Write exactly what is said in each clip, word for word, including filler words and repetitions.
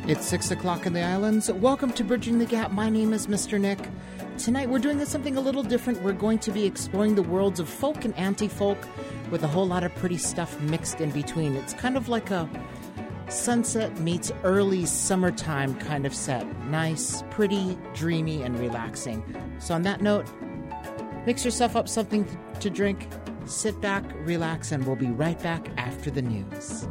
It's six o'clock in the islands. Welcome to Bridging the Gap. My name is Mister Nick. Tonight we're doing something a little different. We're going to be exploring the worlds of folk and anti-folk with a whole lot of pretty stuff mixed in between. It's kind of like a sunset meets early summertime kind of set. Nice, pretty, dreamy, and relaxing. So on that note, mix yourself up something to drink, sit back, relax, and we'll be right back after the news.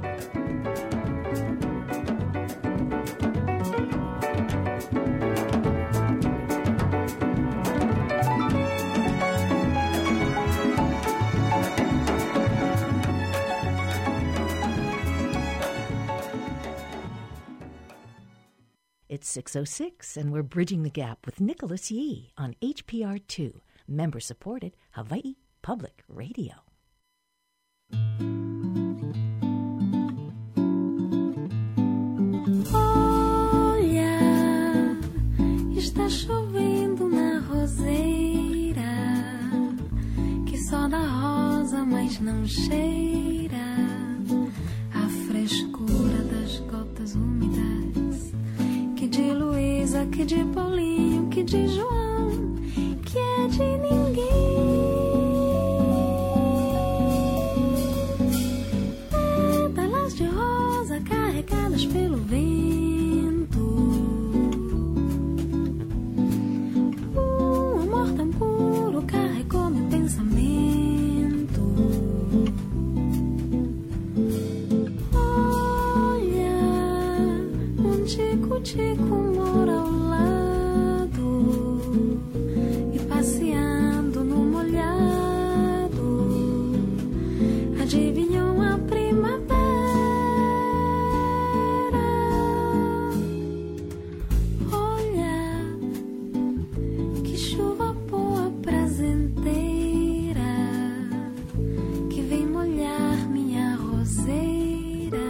It's six oh six, and we're Bridging the Gap with Nicholas Yee on H P R two, member-supported Hawaii Public Radio. Olha, está chovendo na roseira, que só dá rosa, mas não cheira a frescura das gotas úmidas, que de Luísa, que de Paulinho, que de João, que é de ninguém. Pétalas de rosa carregadas pelo vento, um amor tão puro carregou meu pensamento. Olha, um tico-tico mora ao lado e passeando no molhado adivinhou a primavera. Olha, que chuva boa prazenteira que vem molhar minha roseira.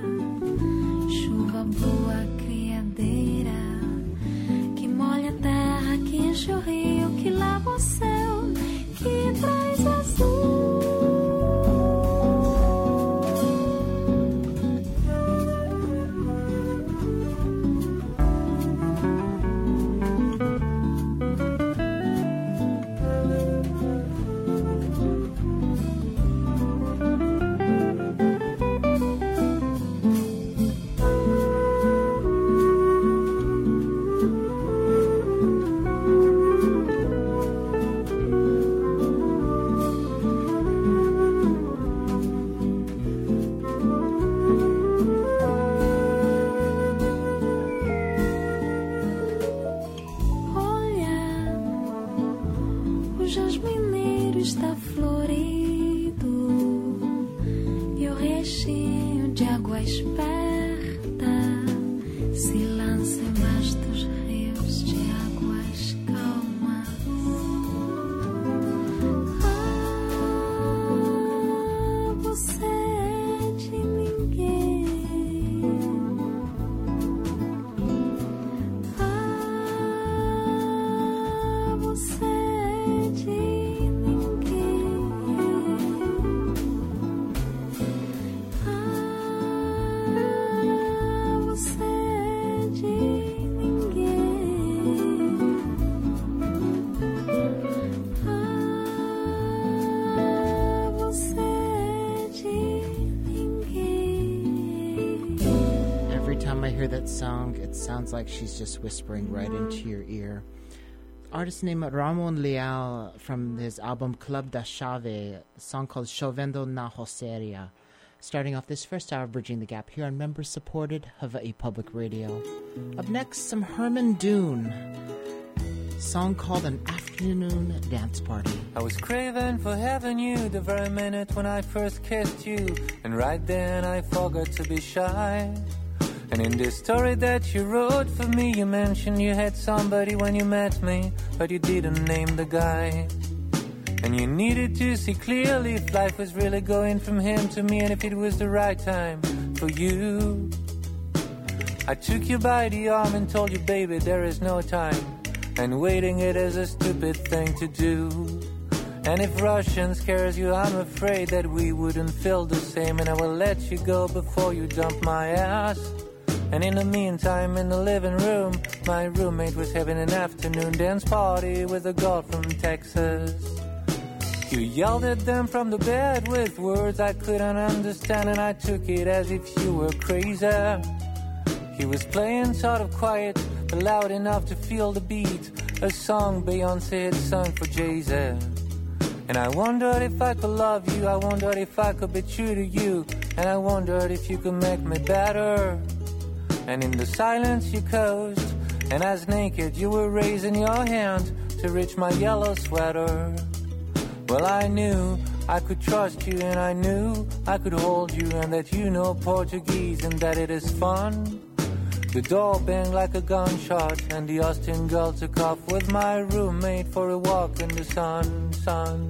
Chuva boa criadeira que molha a terra, que enche o rio, que lava o céu, que traz azul. That song, it sounds like she's just whispering right into your ear. Artist named Ramon Leal from his album Club da Chave, a song called Chovendo na Roseria. Starting off this first hour of Bridging the Gap here on member-supported Hawaii Public Radio. Up next, some Herman Dune, a song called An Afternoon Dance Party. I was craving for having you the very minute when I first kissed you, and right then I forgot to be shy. And in this story that you wrote for me, you mentioned you had somebody when you met me, but you didn't name the guy. And you needed to see clearly if life was really going from him to me, and if it was the right time for you. I took you by the arm and told you, baby, there is no time, and waiting it is a stupid thing to do. And if Russian scares you, I'm afraid that we wouldn't feel the same, and I will let you go before you dump my ass. And in the meantime, in the living room, my roommate was having an afternoon dance party with a girl from Texas. You yelled at them from the bed with words I couldn't understand, and I took it as if you were crazy. He was playing sort of quiet, but loud enough to feel the beat, a song Beyonce had sung for Jay-Z. And I wondered if I could love you, I wondered if I could be true to you, and I wondered if you could make me better. And in the silence you caused, and as naked you were raising your hand to reach my yellow sweater. Well, I knew I could trust you, and I knew I could hold you, and that you know Portuguese and that it is fun. The door banged like a gunshot, and the Austin girl took off with my roommate for a walk in the sun, sun.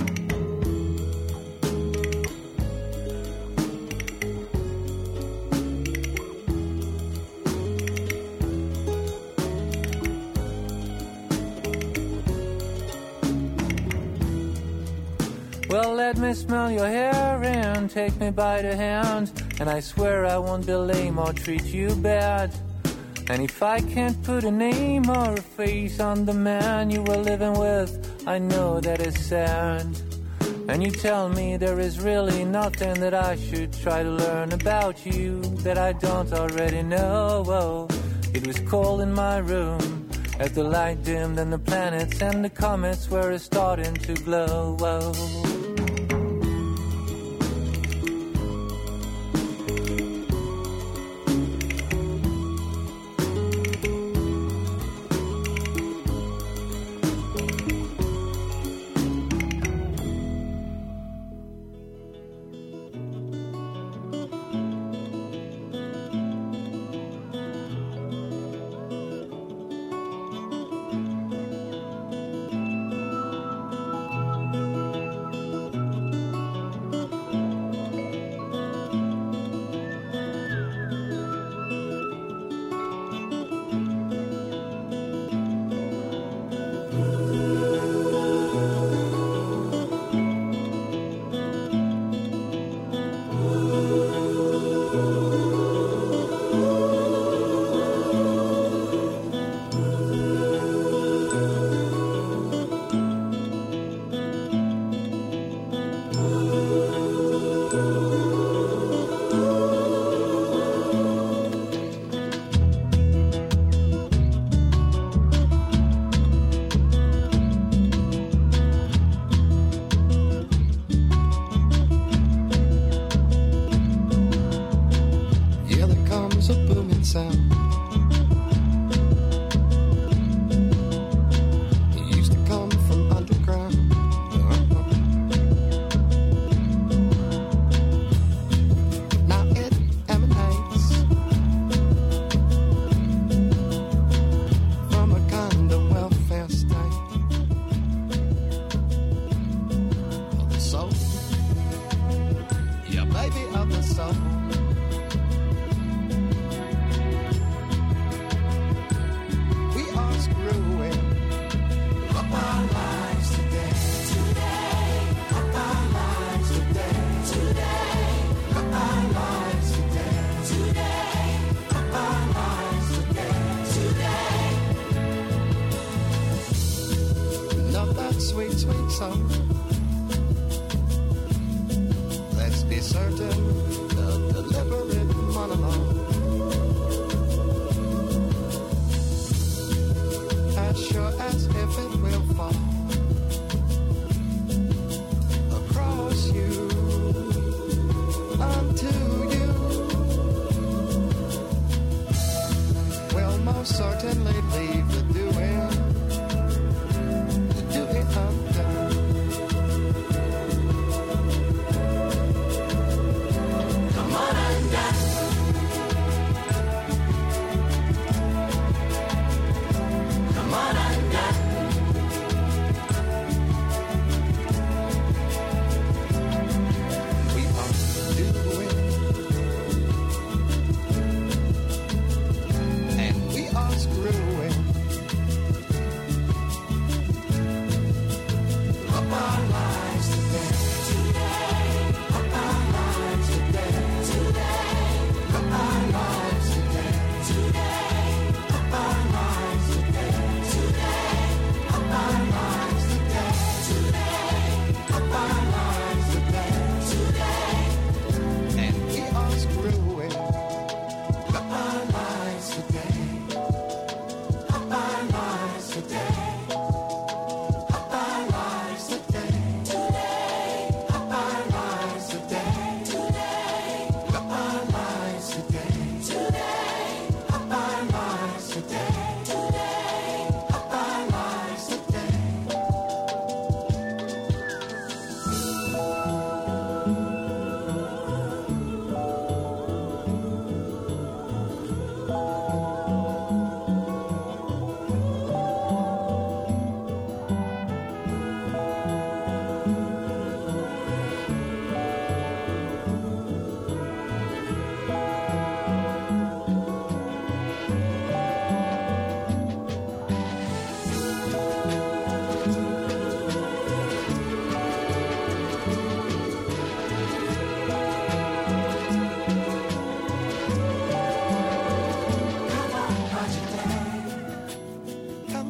Well, let me smell your hair and take me by the hand, and I swear I won't be lame or treat you bad. And if I can't put a name or a face on the man you were living with, I know that it's sad. And you tell me there is really nothing that I should try to learn about you that I don't already know. Oh, it was cold in my room as the light dimmed and the planets and the comets were starting to glow. Oh.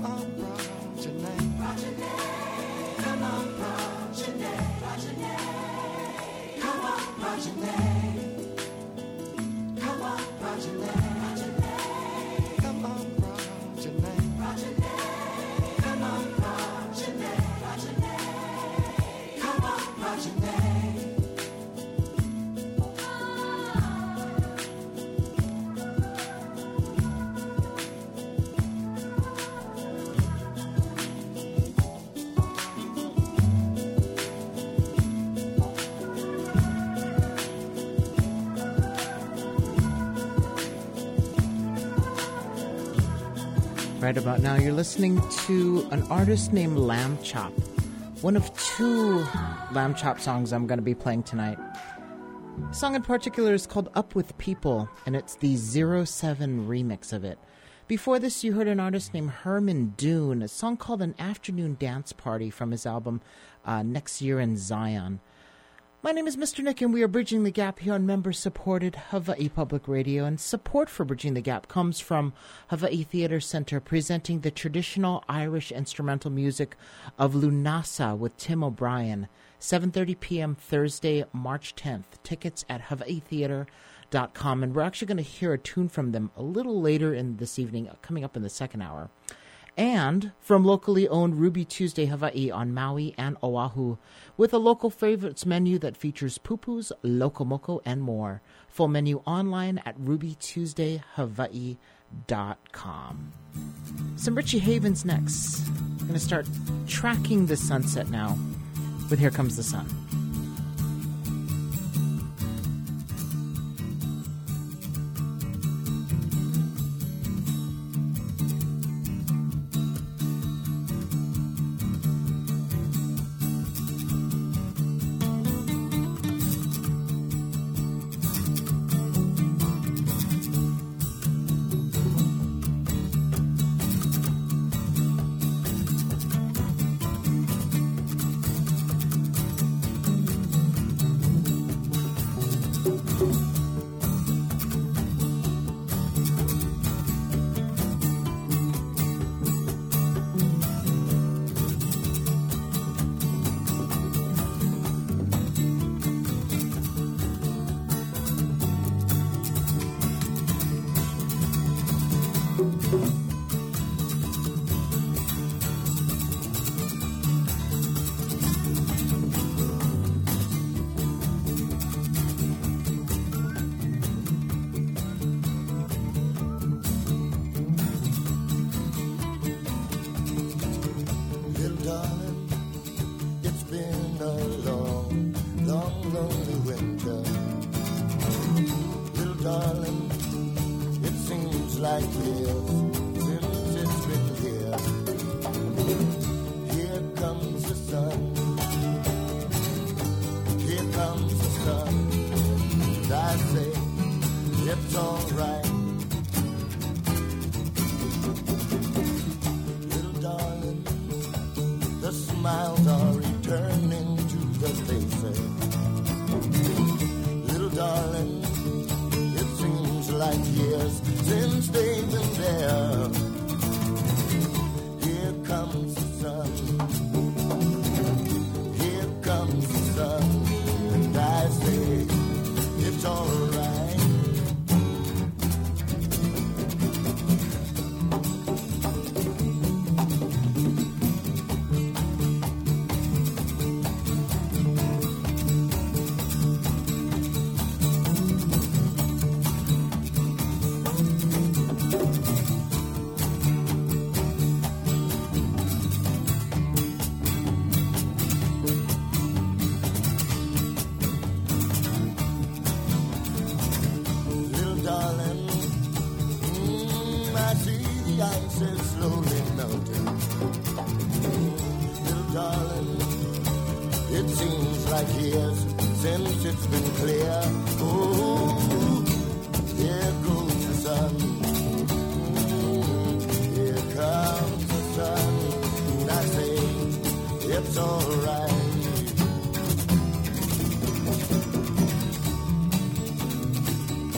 Right about now, you're listening to an artist named Lamb Chop, one of two Lamb Chop songs I'm going to be playing tonight. The song in particular is called Up With People, and it's the zero seven remix of it. Before this, you heard an artist named Herman Dune, a song called An Afternoon Dance Party from his album uh, Next Year in Zion. My name is Mister Nick, and we are Bridging the Gap here on member-supported Hawaii Public Radio. And support for Bridging the Gap comes from Hawaii Theatre Center, presenting the traditional Irish instrumental music of Lunasa with Tim O'Brien, seven thirty p.m. Thursday, March tenth. Tickets at hawaii theatre dot com. And we're actually going to hear a tune from them a little later in this evening, coming up in the second hour. And from locally owned Ruby Tuesday Hawaii on Maui and Oahu, with a local favorites menu that features pupus, lokomoko, and more. Full menu online at ruby tuesday hawaii dot com. Some Richie Havens next. I'm going to start tracking the sunset now with Here Comes the Sun.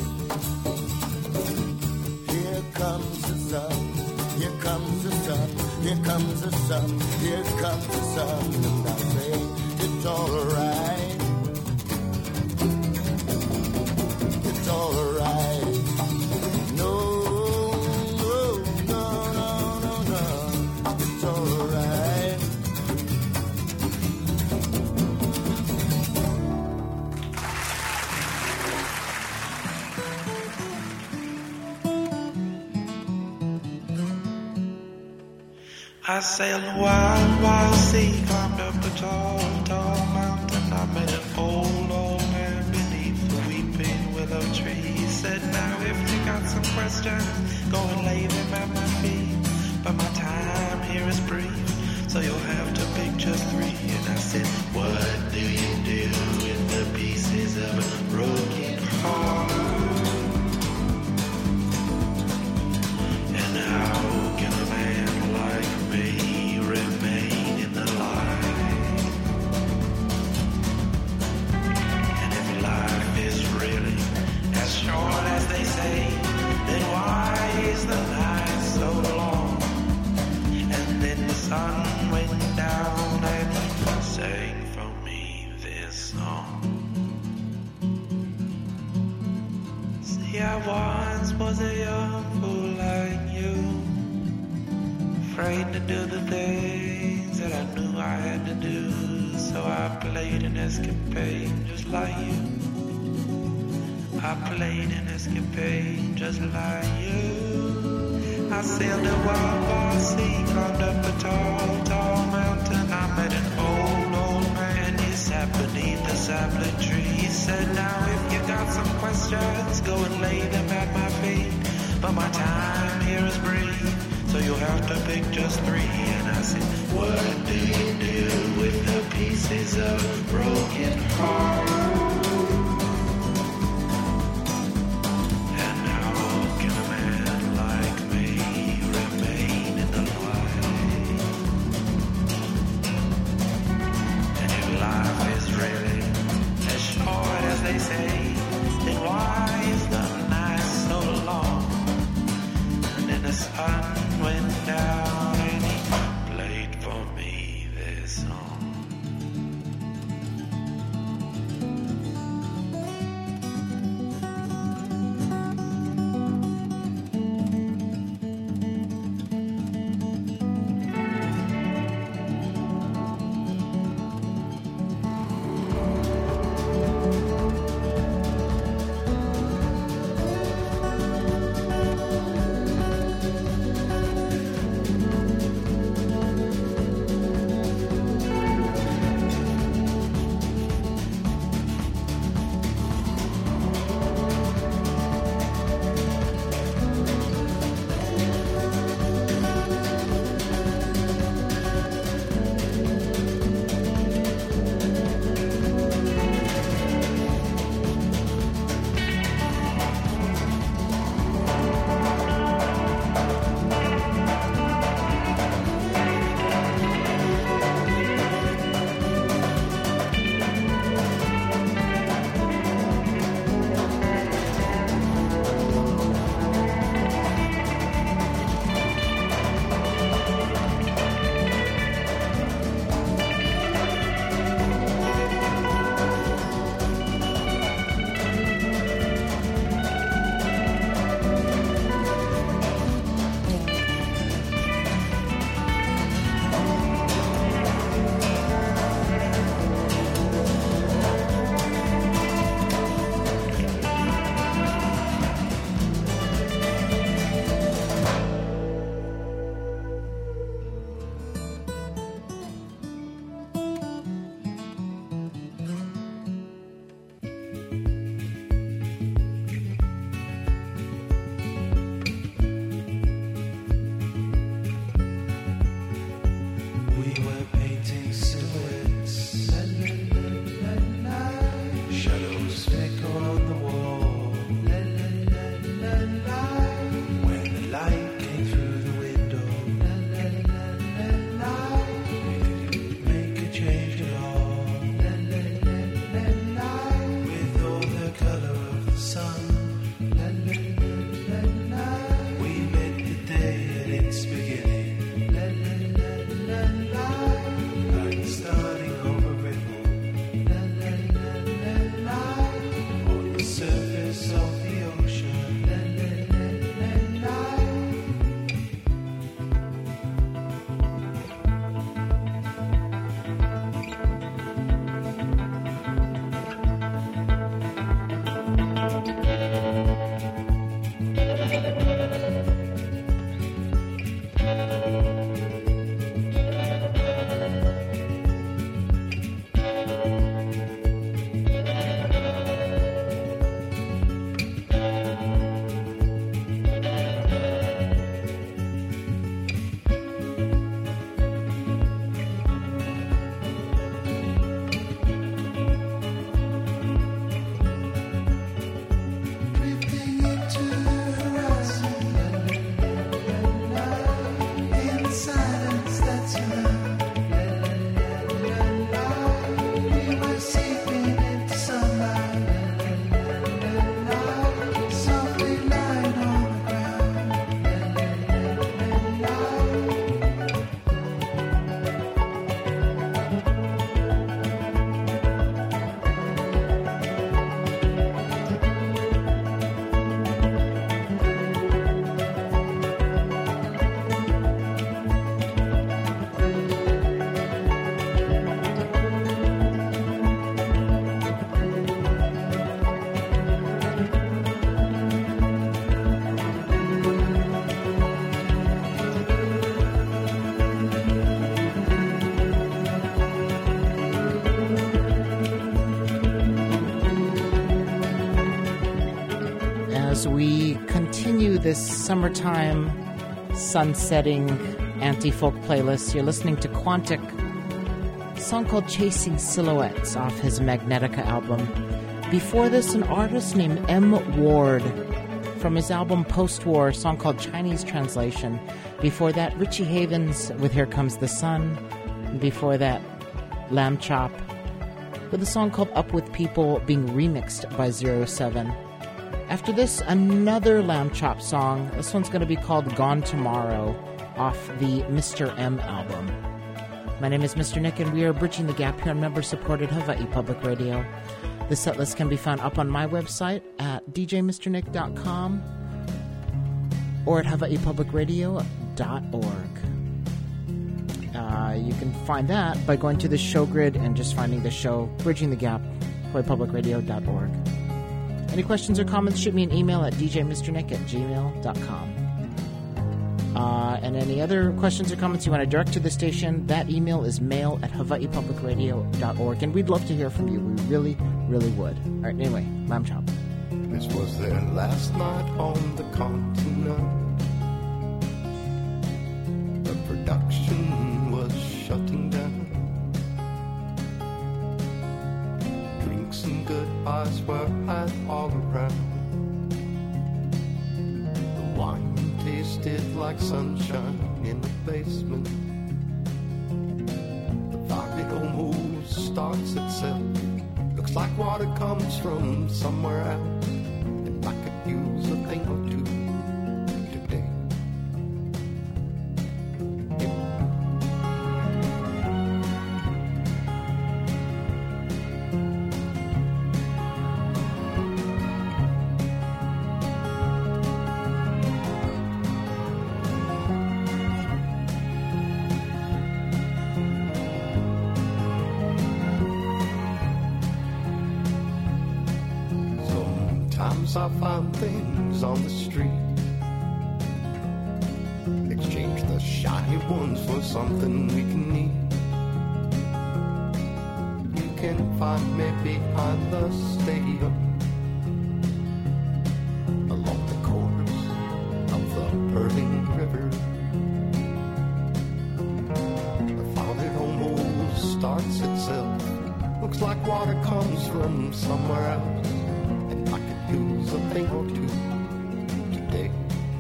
Here comes the sun, here comes the sun. Here comes the sun, here comes the sun, and I say it's alright. It's alright. No, no, no, no, no, no. It's alright. I sailed a wild, wild sea, climbed up a tall, tall mountain. I met an old, old man beneath the weeping willow tree. He said, now if you got some questions, go and lay them at my feet. But my time here is brief, so you'll have to pick just three. And I said, what do you do with the pieces of a broken heart? And how can a man like me remain in the light? And if life is really as short as they say, then why is the night so long? And then the sun went down and he sang for me this song. See, I once was a young fool like you, afraid to do the things that I knew I had to do. So I played an escapade just like you. I played an escapade just like you. I sailed a wild, wild sea, climbed up a tall, tall mountain. I met an old, old man. He sat beneath a sapling tree. He said, now if you got some questions, go and lay them at my feet. But my time here is brief, so you'll have to pick just three. And I said, what do you do with the pieces of a broken heart? And how can a man like me remain in the light? And if life is really as short as they say, then why is the night so long? And then the sun went down and he played for me this song. Let as we continue this summertime sunsetting anti-folk playlist. You're listening to Quantic, a song called Chasing Silhouettes off his Magnetica album. Before this, an artist named M. Ward from his album Post-War, a song called Chinese Translation. Before that, Richie Havens with Here Comes the Sun. And before that, Lamb Chop with a song called Up With People being remixed by Zero Seven. After this, another Lamb Chop song. This one's going to be called Gone Tomorrow off the Mister M album. My name is Mister Nick, and we are bridging the gap here on member-supported Hawaii Public Radio. The setlist can be found up on my website at d j mister nick dot com or at hawaii public radio dot org. Uh, you can find that by going to the show grid and just finding the show, Bridging the Gap, hawaii public radio dot org. Any questions or comments, shoot me an email at d j mister nick at gmail dot com. Uh, and any other questions or comments you want to direct to the station, that email is mail at hawaii public radio dot org. And we'd love to hear from you. We really, really would. All right, anyway, Lamb Chop. This was their last night on the continent. The production was shutting down. Drinks and goodbyes were had all around. The wine tasted like sunshine in the basement. The vibe it almost starts itself. Looks like water comes from somewhere else, and I could use a thing or two today. I find things on the street, exchange the shiny ones for something we can eat. You can find me behind the stadium, along the course of the purling river. The fountain almost starts itself. Looks like water comes from somewhere else, and I could use a thing or two today.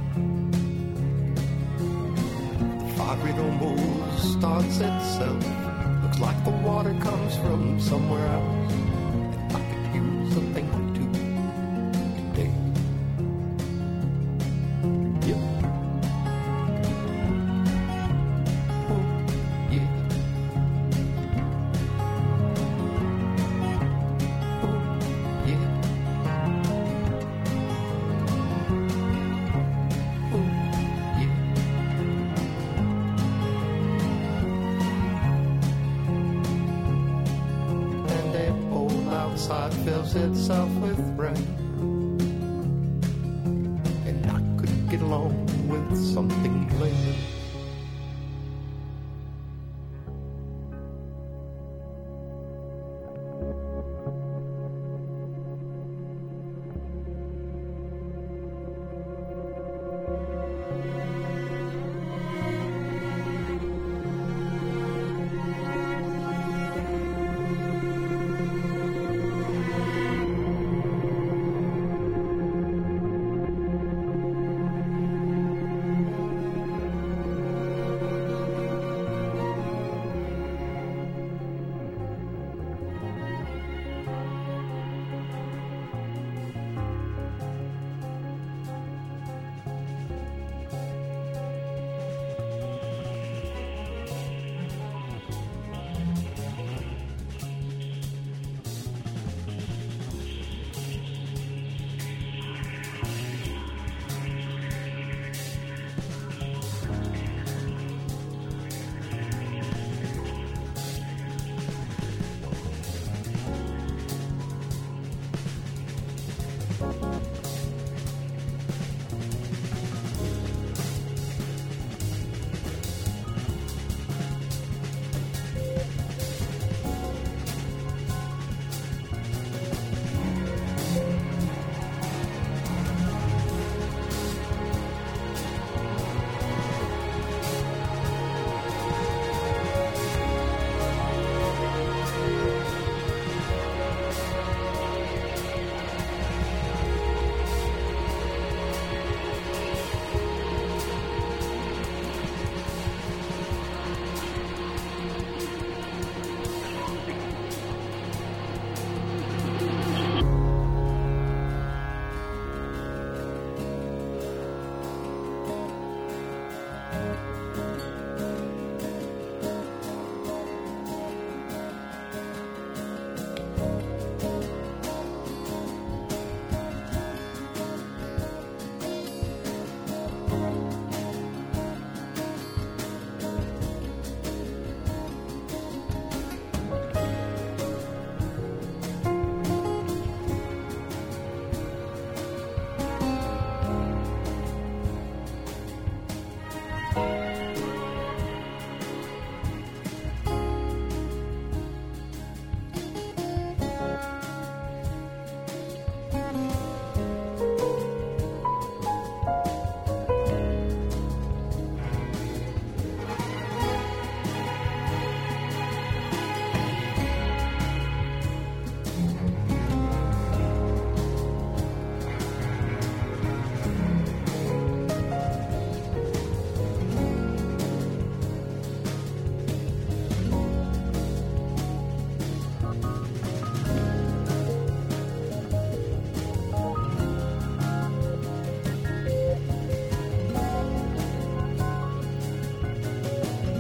The fire it almost starts itself. Looks like the water comes from somewhere else, and I could use a thing or two today. Yep. Oh, yeah. Fills itself with rain, and I could get along with something later.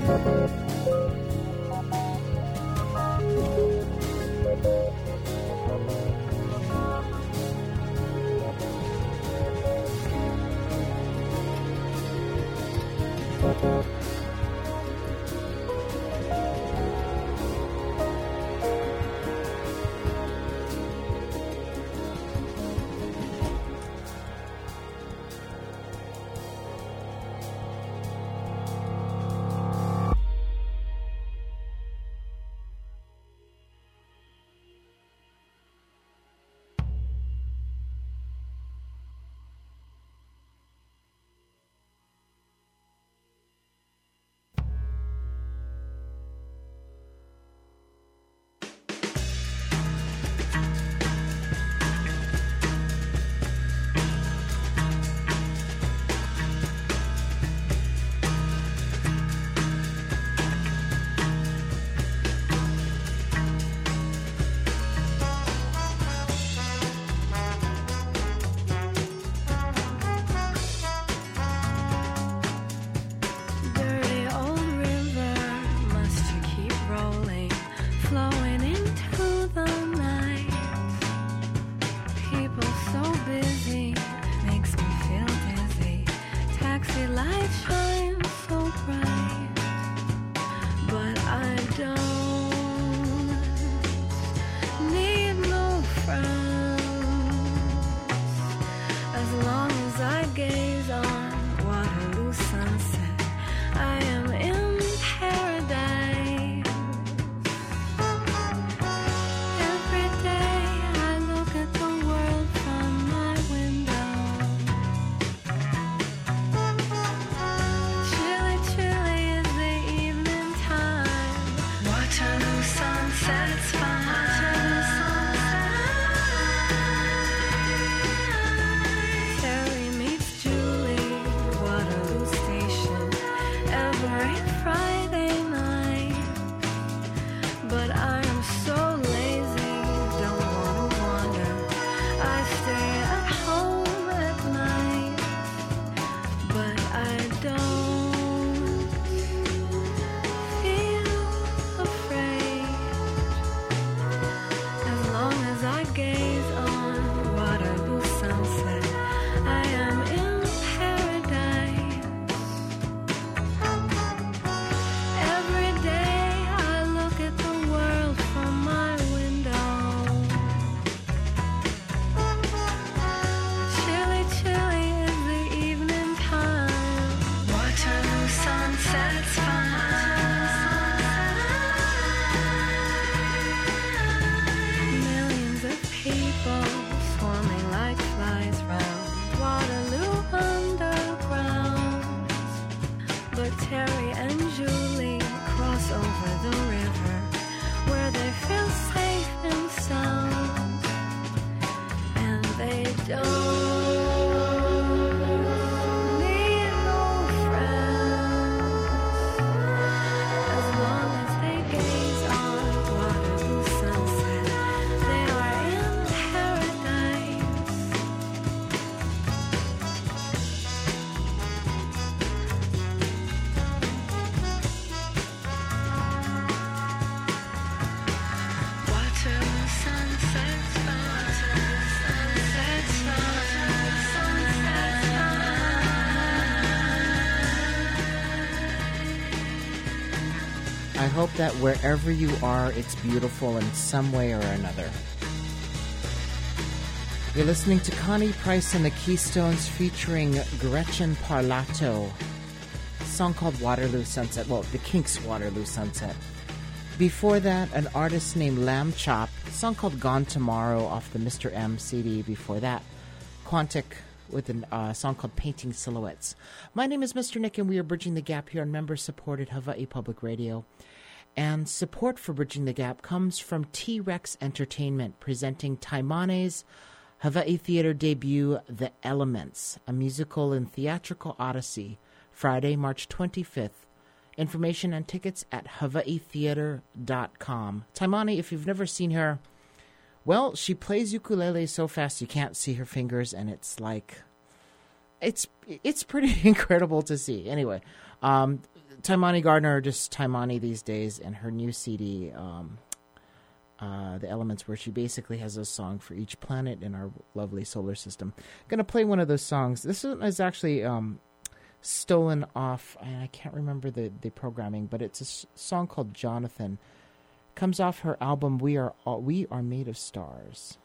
I hope that wherever you are, it's beautiful in some way or another. You're listening to Connie Price and the Keystones featuring Gretchen Parlato. A song called Waterloo Sunset. Well, the Kinks' Waterloo Sunset. Before that, an artist named Lamb Chop. A song called Gone Tomorrow off the Mister M C D. Before that, Quantic with a uh, song called Painting Silhouettes. My name is Mister Nick, and we are Bridging the Gap here on member-supported Hawaii Public Radio. And support for Bridging the Gap comes from T-Rex Entertainment, presenting Taimane's Hawaii Theater debut, The Elements, a musical and theatrical odyssey, Friday, March twenty-fifth. Information and tickets at hawaii theater dot com. Taimane, if you've never seen her, well, she plays ukulele so fast you can't see her fingers, and it's like, it's it's pretty incredible to see. Anyway, um, Taimani Gardner, or just Taimani these days, and her new C D, um, uh, The Elements, where she basically has a song for each planet in our lovely solar system. I'm going to play one of those songs. This one is actually um, stolen off, and I can't remember the, the programming, but it's a s- song called Jonathan. Comes off her album We Are All, We Are Made of Stars.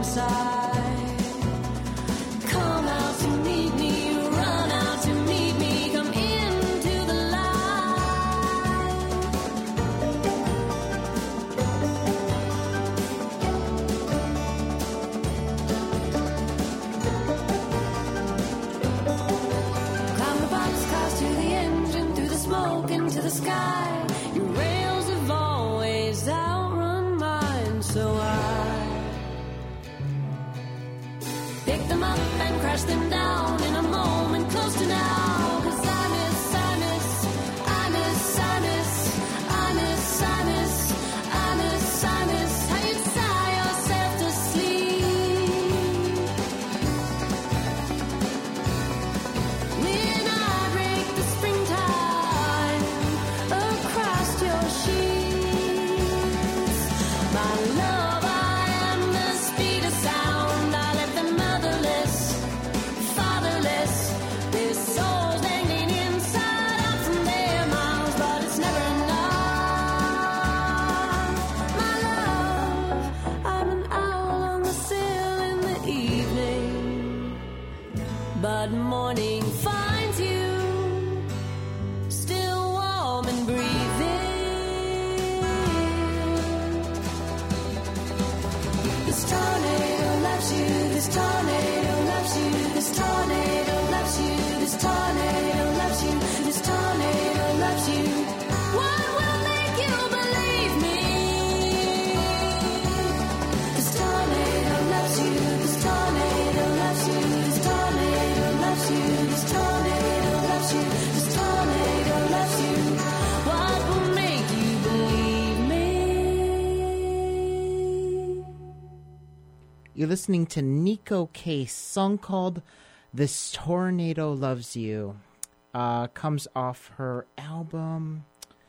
side. Come out to meet me, run out to meet me, come into the light. Climb the boxcars to the engine, through the smoke into the sky. Your rails have always outrun mine, so I pick them up and crash them down in a moment close to now. 'Cause I miss, I miss, I miss, I miss, I miss, I miss, I miss, I miss how you sigh yourself to sleep. When I break the springtime across your sheets, my love, I am the speed of sound. I left the motherless, fatherless, their souls hanging inside out from their mouths, but it's never enough. My love, I'm an owl on the sill in the evening, but morning finds you still warm and breathing. This tornado loves you, this tornado loves you, this tornado loves you, this tornado loves you, this tornado loves you. What will make you believe me? This tornado loves you, this tornado loves you, this tornado loves you, this tornado loves you, this tornado loves you. What will make you believe me? You're listening to Nico Case, song called This Tornado Loves You. Uh, comes off her album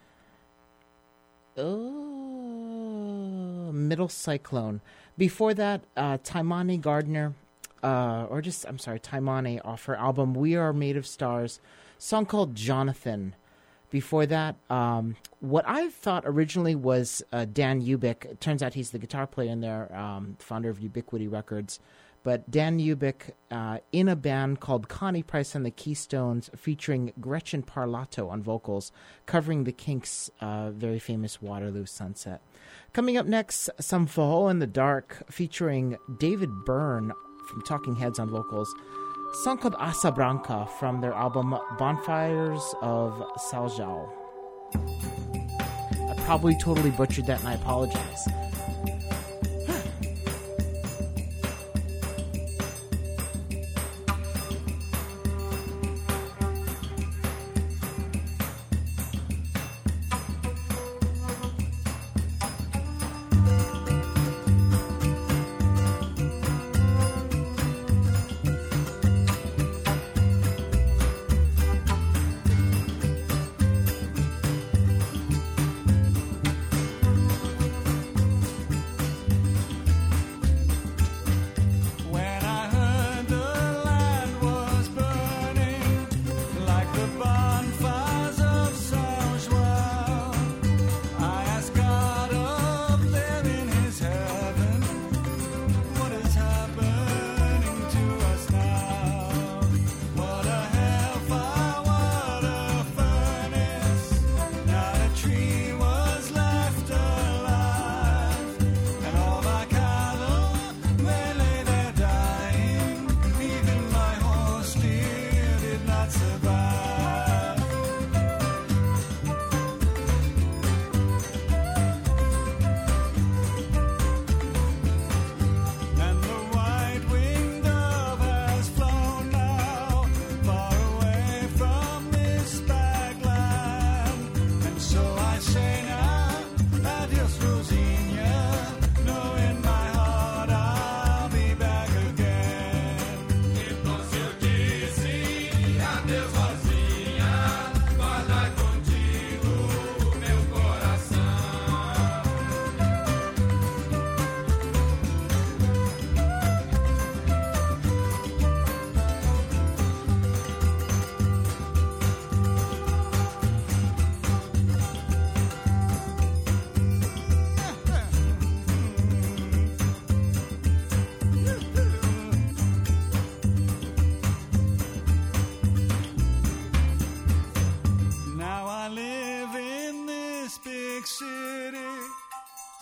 oh, Middle Cyclone. Before that, uh, Taimane Gardner, uh, or just, I'm sorry, Taimane off her album We Are Made of Stars, song called Jonathan. Before that, um, what I thought originally was uh, Dan Ubik. It turns out he's the guitar player in there, um, founder of Ubiquity Records. But Dan Ubik uh, in a band called Connie Price and the Keystones, featuring Gretchen Parlato on vocals, covering the Kinks' uh, very famous Waterloo Sunset. Coming up next, some Faho in the Dark, featuring David Byrne from Talking Heads on vocals. Song called Asa Branca from their album Bonfires of Saljao. I probably totally butchered that and I apologize.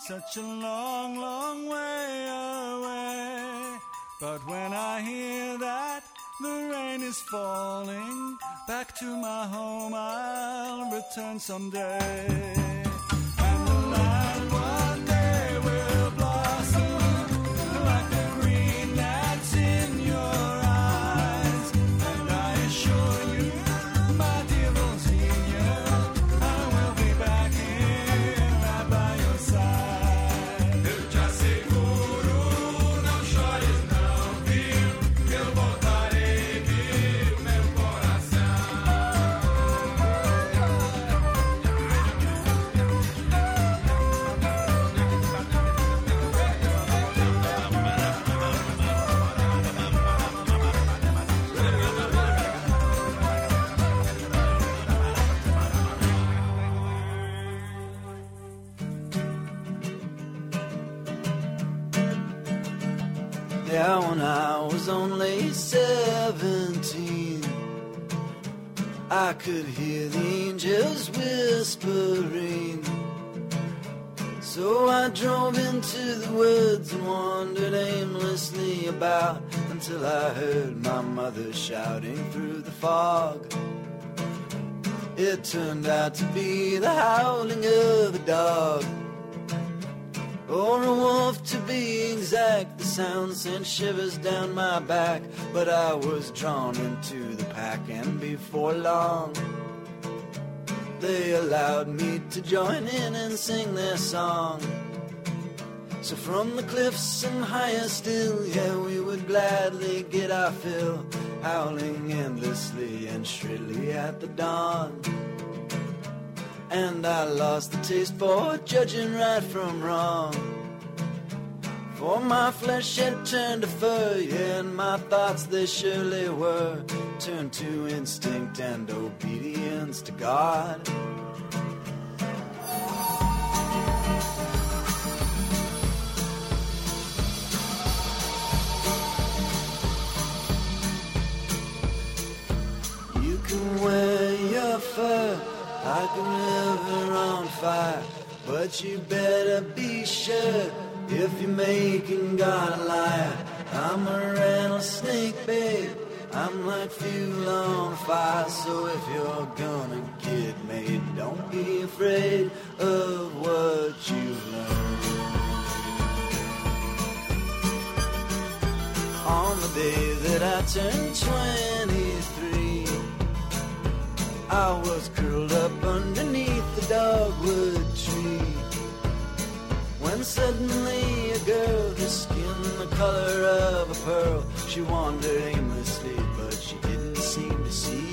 such a long, long way away. But when I hear that the rain is falling, back to my home I'll return someday. And the land one day will blossom like the green that's in your eyes. And I assure you, my dear Rosina, I will be back here right by your side. Eu te asseguro, não chores não, viu? Eu voltarei, viu, meu coração. Yeah, when I was only seventeen, I could hear the angels whispering. So I drove into the woods and wandered aimlessly about until I heard my mother shouting through the fog. It turned out to be the howling of a dog, or a wolf to be exact. The sound sent shivers down my back, but I was drawn into the pack, and before long they allowed me to join in and sing their song. So from the cliffs and higher still, yeah, we would gladly get our fill, howling endlessly and shrilly at the dawn. And I lost the taste for judging right from wrong, for my flesh had turned to fur, yeah, and my thoughts they surely were turned to instinct and obedience to God. You can wear your fur like a river on fire, but you better be sure if you're making God a liar. I'm a rattlesnake, babe, I'm like fuel on fire. So if you're gonna get made, don't be afraid of what you've learned. On the day that I turned twenty-three, I was curled up underneath the dogwood tree, when suddenly a girl, her skin the color of a pearl, she wandered aimlessly, but she didn't seem to see.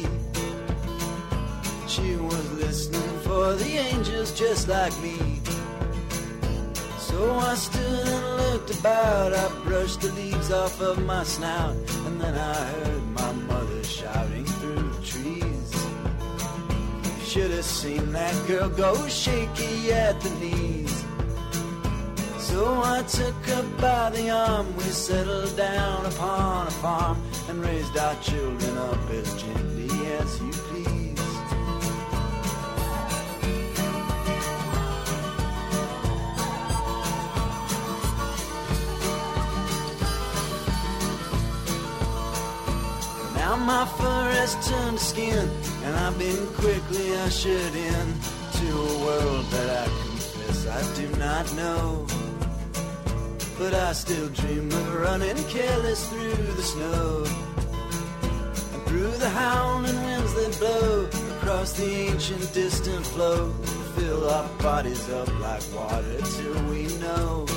She was listening for the angels just like me. So I stood and looked about, I brushed the leaves off of my snout, and then I heard my mother shouting through the trees. Should have seen that girl go shaky at the knees. So I took her by the arm, we settled down upon a farm, and raised our children up as gently as you please. Now my fur has turned to skin, and I've been quickly ushered in to a world that I confess I do not know. But I still dream of running careless through the snow, and through the howling winds that blow across the ancient distant flow, fill our bodies up like water till we know.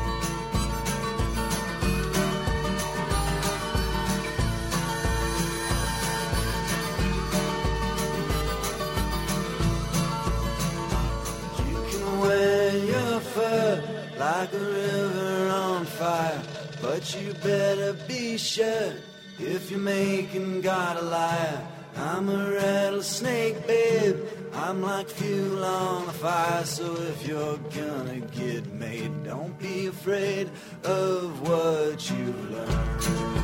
You can wear your fur like a river on fire, but you better be sure if you're making God a liar. I'm a rattlesnake, babe, I'm like fuel on a fire. So if you're gonna get made, don't be afraid of what you've learned.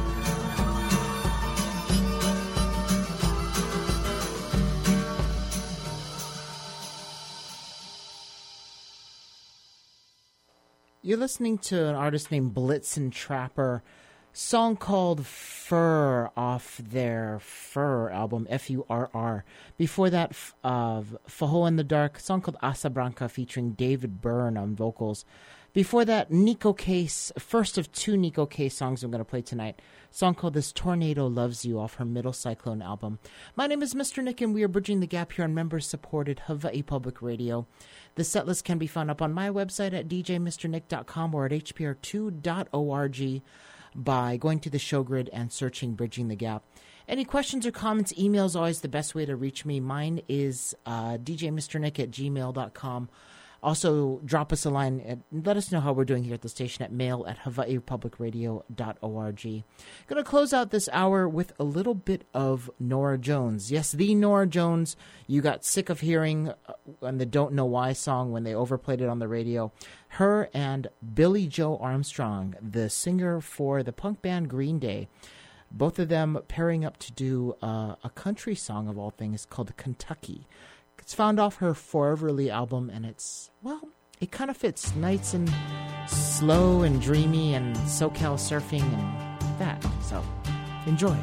listening to an artist named Blitzen Trapper, song called Fur off their Fur album, F U R R. Before that, uh, Fajo in the Dark, song called Asa Branca featuring David Byrne on vocals. Before that, Nico Case, first of two Nico Case songs I'm going to play tonight, song called This Tornado Loves You off her Middle Cyclone album. My name is Mister Nick, and we are bridging the gap here on member-supported Hawaii Public Radio. The setlist can be found up on my website at d j mister nick dot com or at h p r two dot org by going to the show grid and searching Bridging the Gap. Any questions or comments, email is always the best way to reach me. Mine is uh, d j mister nick at gmail dot com. Also, drop us a line and let us know how we're doing here at the station at mail at hawaii public radio dot org. Going to close out this hour with a little bit of Norah Jones. Yes, the Norah Jones you got sick of hearing on the Don't Know Why song when they overplayed it on the radio. Her and Billie Joe Armstrong, the singer for the punk band Green Day, both of them pairing up to do uh, a country song of all things called Kentucky. It's found off her Foreverly album, and it's, well, it kind of fits nice and slow and dreamy and SoCal surfing and that. So, enjoy.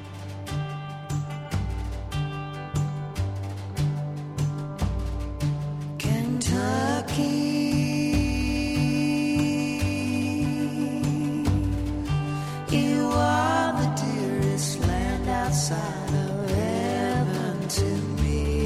Kentucky, you are the dearest land outside of heaven to me.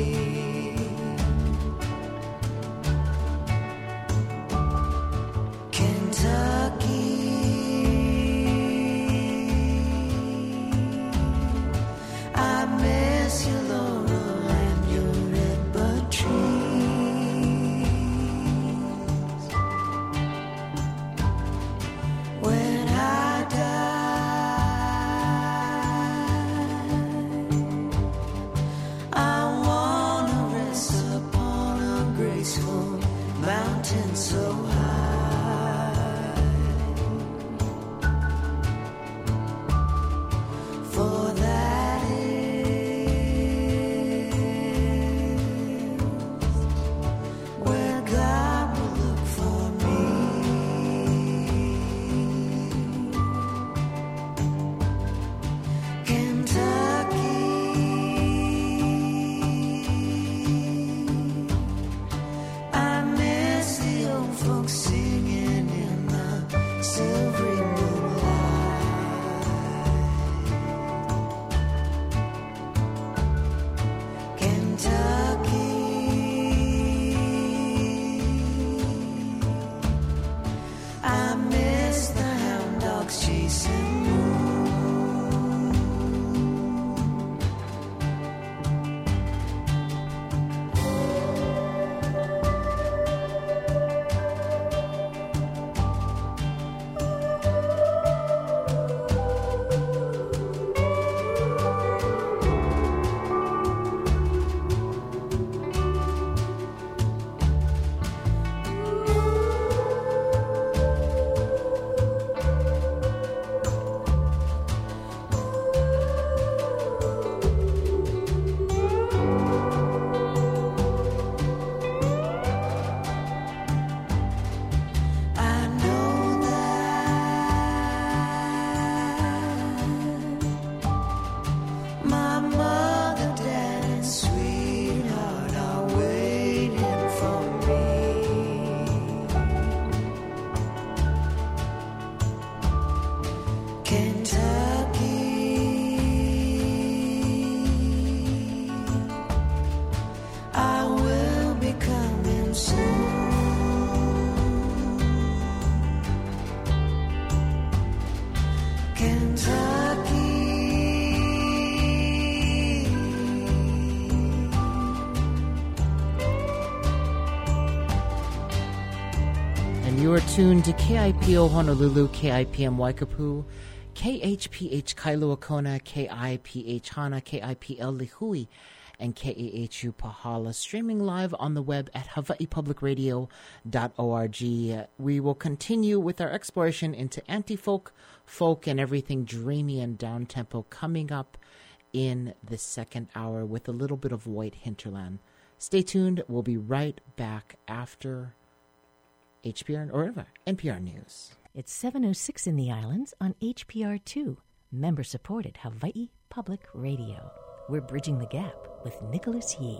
You are tuned to K I P O Honolulu, K I P M Waikapu, K H P H Kailua Kona, K I P H Hana, K I P L Lihui, and K A H U Pahala, streaming live on the web at hawaii public radio dot org. We will continue with our exploration into anti-folk, folk, and everything dreamy and down-tempo coming up in the second hour with a little bit of white hinterland. Stay tuned. We'll be right back after H P R or ever, N P R News. It's seven oh six in the islands on H P R two, member-supported Hawaii Public Radio. We're bridging the gap with Nicholas Yee.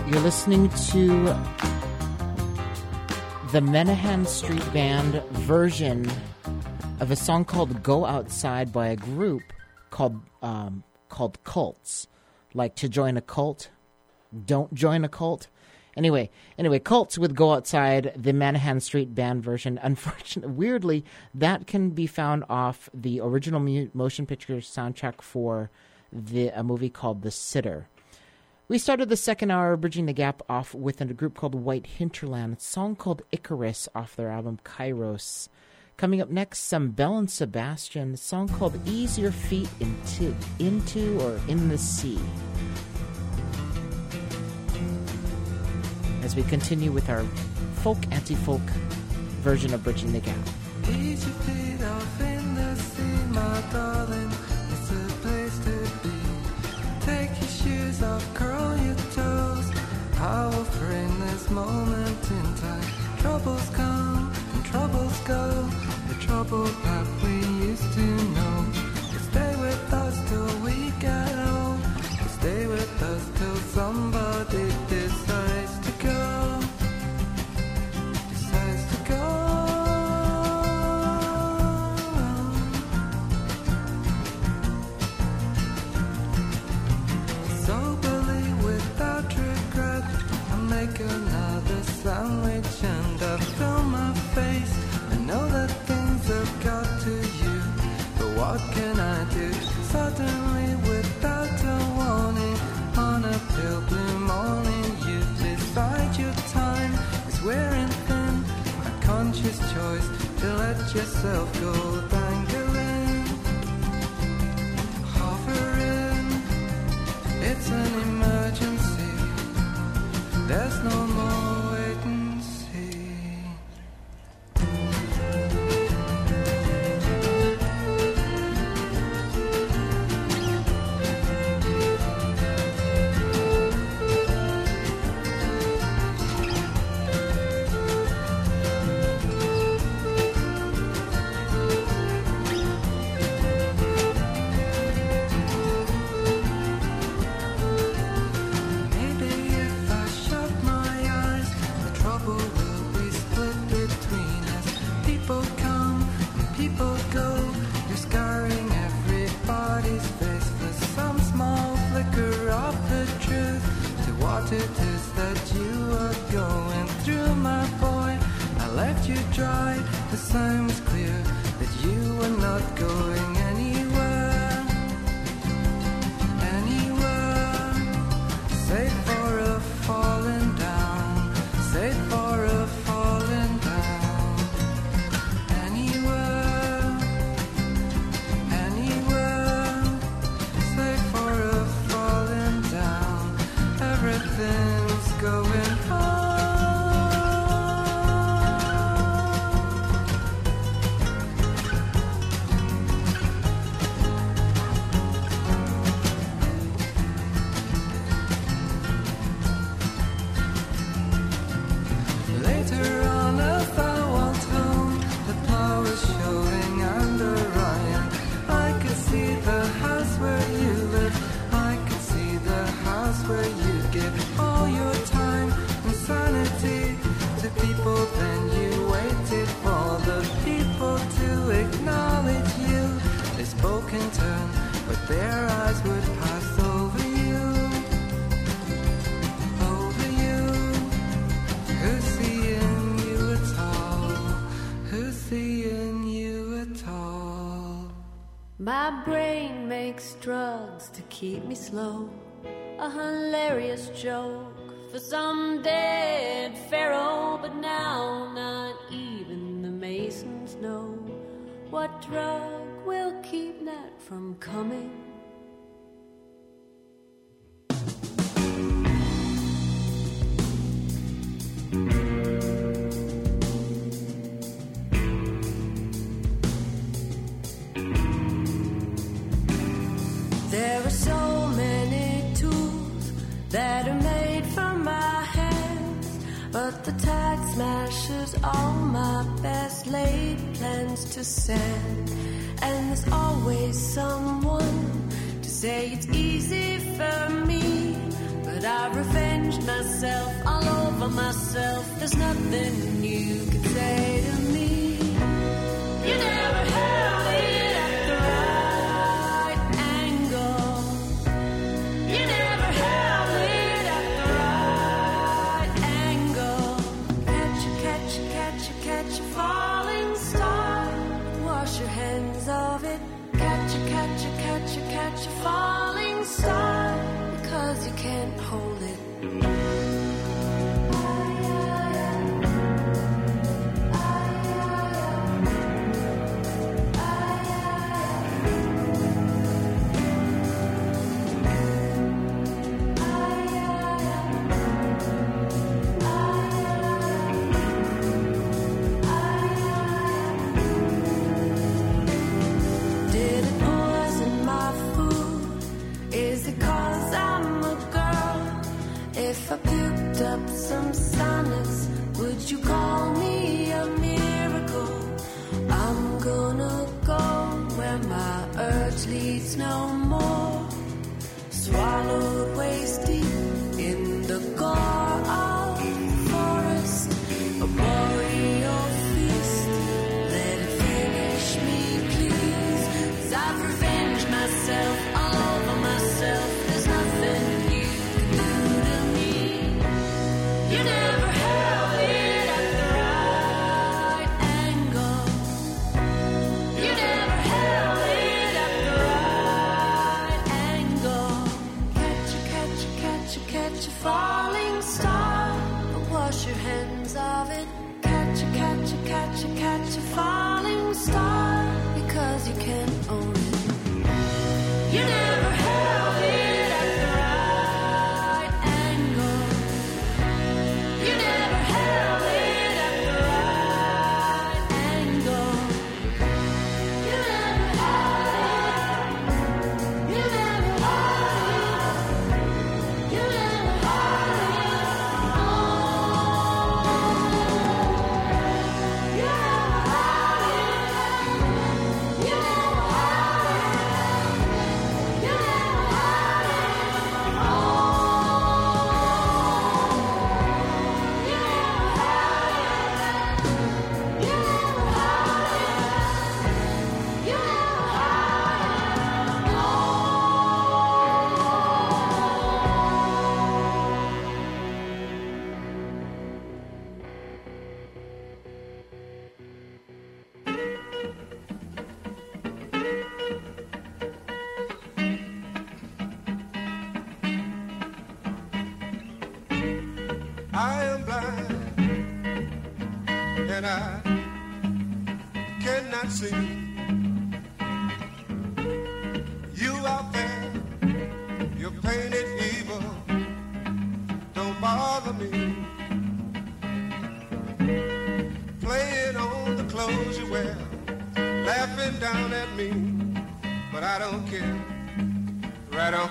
You're listening to the Menahan Street Band version of a song called Go Outside by a group called um, called Cults. Like to join a cult, don't join a cult. Anyway, anyway, Cults with Go Outside, the Menahan Street Band version. Unfortunately, weirdly, that can be found off the original mu- motion picture soundtrack for the a movie called The Sitter. We started the second hour, Bridging the Gap, off with a group called White Hinterland, a song called Icarus off their album Kairos. Coming up next, some Belle and Sebastian, a song called Ease Your Feet into, into or In the Sea. As we continue with our folk, anti-folk version of Bridging the Gap. Ease your feet off in the sea, my darling. It's a place to be. Take your shoes off, curl your toes. Powerful in this moment in time. Troubles come and troubles go. The trouble that we used to know. You stay with us till we get old. You stay with us till somebody decides to go. Decides to go. Soberly, without regret, I make another sandwich and I fill my face. I know that things have got to you, but what can I do? Suddenly, without a warning, on a pale blue morning, you decide your time is wearing thin. A conscious choice to let yourself go dangling, hovering. It's an emergency. There's no more wait and see. Maybe if I shut my eyes, the trouble will be split between us. People come and people go. You're scarring everybody's face for some small flicker of the truth to what it is that you are going through, my boy. I left you dry. The sign was clear that you were not going anywhere, anywhere. Save for a falling down, save for a falling down. Anywhere, anywhere. Save for a falling down. Everything's going on. Later on, as I walked home, the plow was showing under Ryan. I could see the house where you live. I could see the house where you give all your time and sanity to people. Then you waited for the people to acknowledge you. They spoke in turn, but their eyes would pass over you, over you. Who's seeing you at all? Who's seeing you at all? My brain makes drugs to keep me slow. A hilarious joke for some dead pharaoh, but now not even the Masons know what drug will keep Nat from coming. There are so many tools that are made from my hands, but the tag smashes all my best laid plans to sand. And there's always someone to say it's easy for me, but But I've revenged myself all over myself. There's nothing you can say to me. You never held it at the right angle. You never held it at the right angle. Catch a, catch a, catch a, catch a falling star. Wash your hands of it. Catch a, catch a, catch a, catch a falling star. Because you can't hold it. Did it poison my food? Is it 'cause I'm a girl? If I puked up some sonnets, would you call me a miracle? I'm gonna go where my urge leads no more. Swallowed waist deep in the gore of the forest. A boreal feast. Let it finish me, please. 'Cause I've revenged myself all over myself. There's nothing you can do to me. You never held it at the right angle. You never held it at the right angle. Catch a, catch a, catch a, catch a falling star. But wash your hands of it. Catch a, catch a, catch a, catch a falling star. Because you can't own it. You never held it at the right angle. You never held it at the right angle. You never held it. You never held it. You never held it. Oh. You never held it. You never held it. You never held it. Oh. You never held it. You never held it. You never I am blind and I cannot see. You out there, you're painted evil. Don't bother me. Playing on the clothes you wear, laughing down at me, but I don't care. Right on.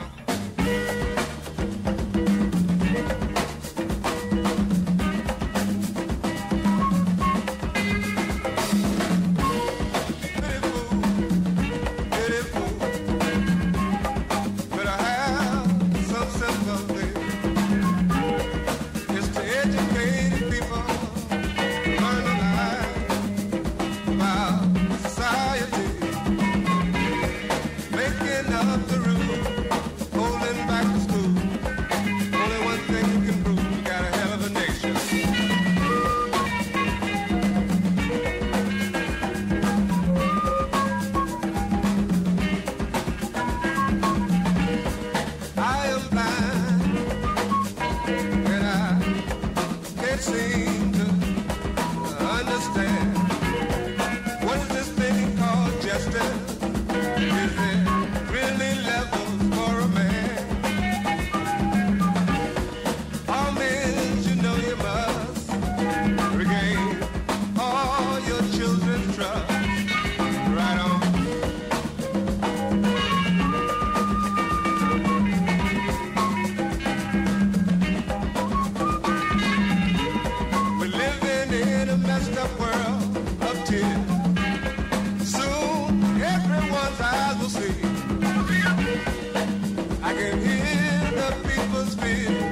I can hear the people's fear.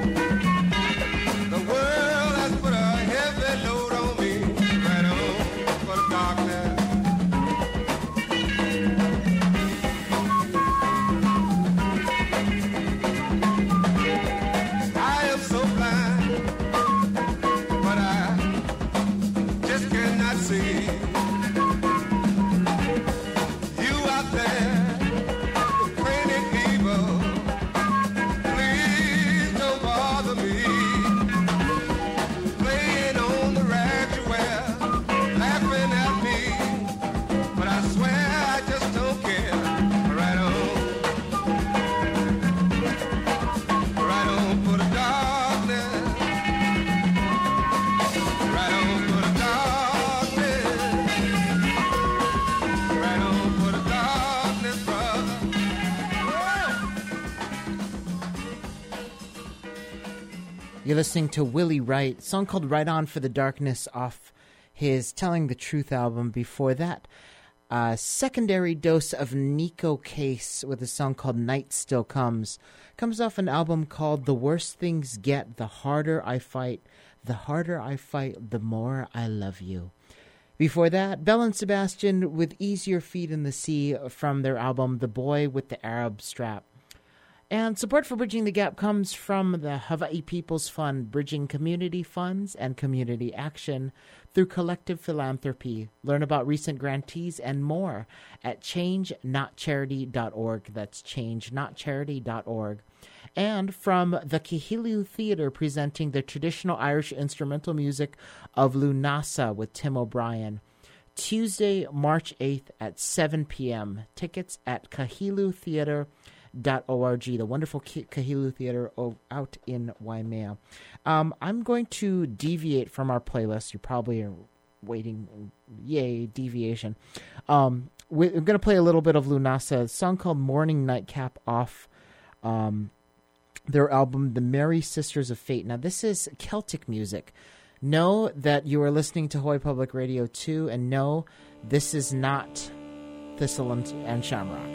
You're listening to Willie Wright, a song called Right On for the Darkness off his Telling the Truth album. Before that, a secondary dose of Nico Case with a song called Night Still Comes. Comes off an album called The Worse Things Get, The Harder I Fight. The harder I fight, the more I love you. Before that, Belle and Sebastian with Ease Your Feet in the Sea from their album The Boy with the Arab Strap. And support for Bridging the Gap comes from the Hawaii People's Fund, bridging community funds and community action through collective philanthropy. Learn about recent grantees and more at change not charity dot org. That's change not charity dot org. And from the Kihilu Theatre, presenting the traditional Irish instrumental music of Lunasa with Tim O'Brien. Tuesday, March eighth at seven p.m. Tickets at kahilu theatre dot org, the wonderful Kahilu Theatre out in Waimea. Um, I'm going to deviate from our playlist. You probably are waiting. Yay, deviation. Um, we're going to play a little bit of Lunasa, a song called Morning Nightcap off um, their album, The Merry Sisters of Fate. Now, this is Celtic music. Know that you are listening to Hawaii Public Radio two, and no, this is not Thistle and, and Shamrock.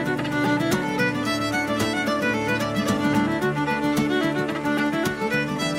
Thank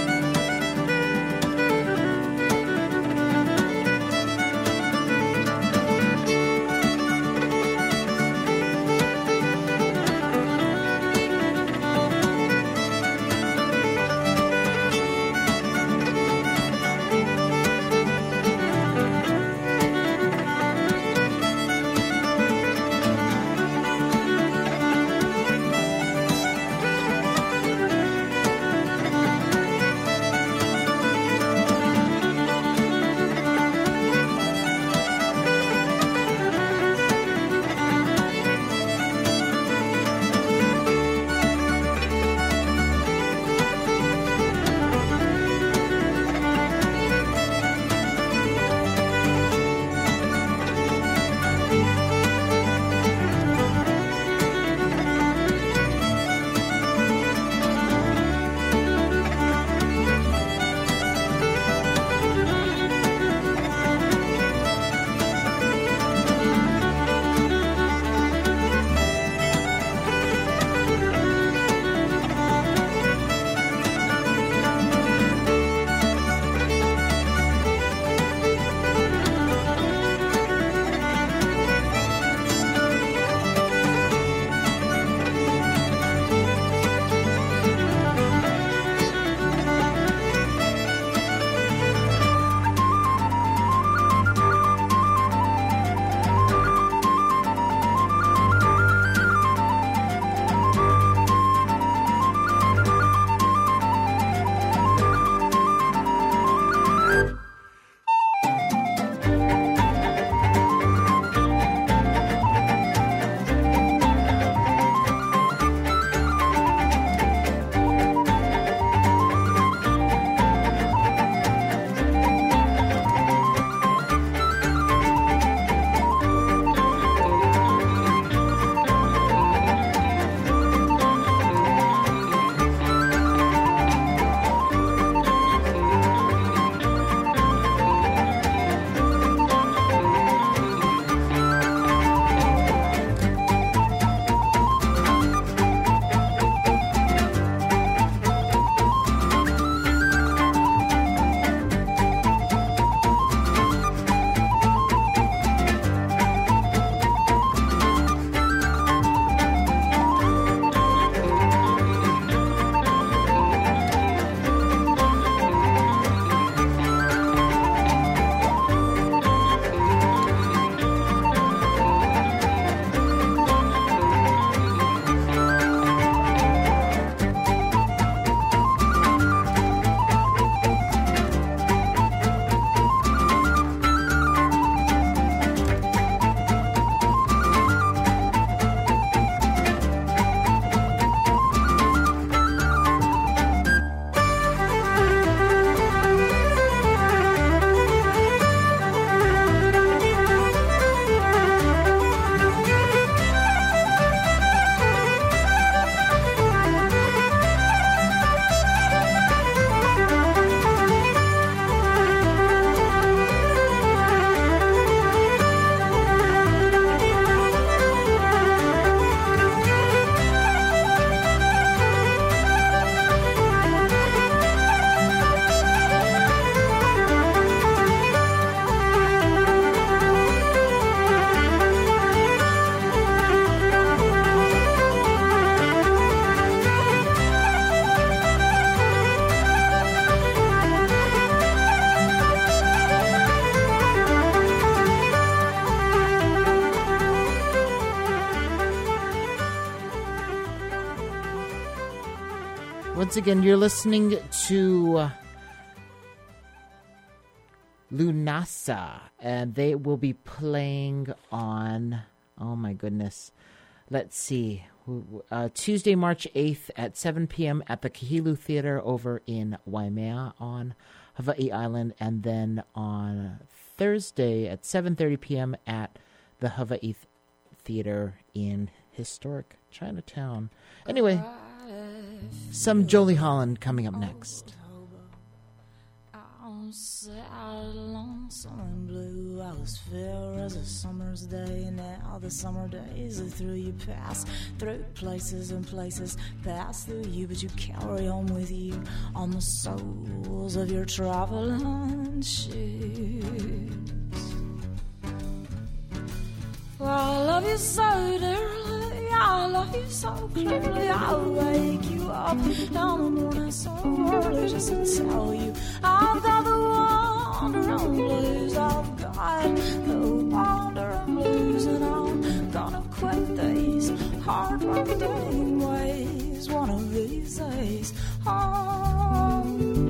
Once again, you're listening to uh, Lunasa, and they will be playing on, oh my goodness, let's see, uh, Tuesday, March eighth at seven p.m. at the Kahilu Theater over in Waimea on Hawaii Island, and then on Thursday at seven thirty p.m. at the Hawaii Theater in historic Chinatown. Anyway, some Jolie Holland coming up next. Sad, lonesome and blue. I was fair as a summer's day. Now the summer days are through. You pass through places and places pass through you, but you carry on with you on the soles of your traveling shoes. Well, I love you so dearly, I love you so clearly. I'll wake you up in the morning so early just to tell you I've got the wandering blues. I've got the wandering blues, and I'm gonna quit these hard working ways one of these days. Oh.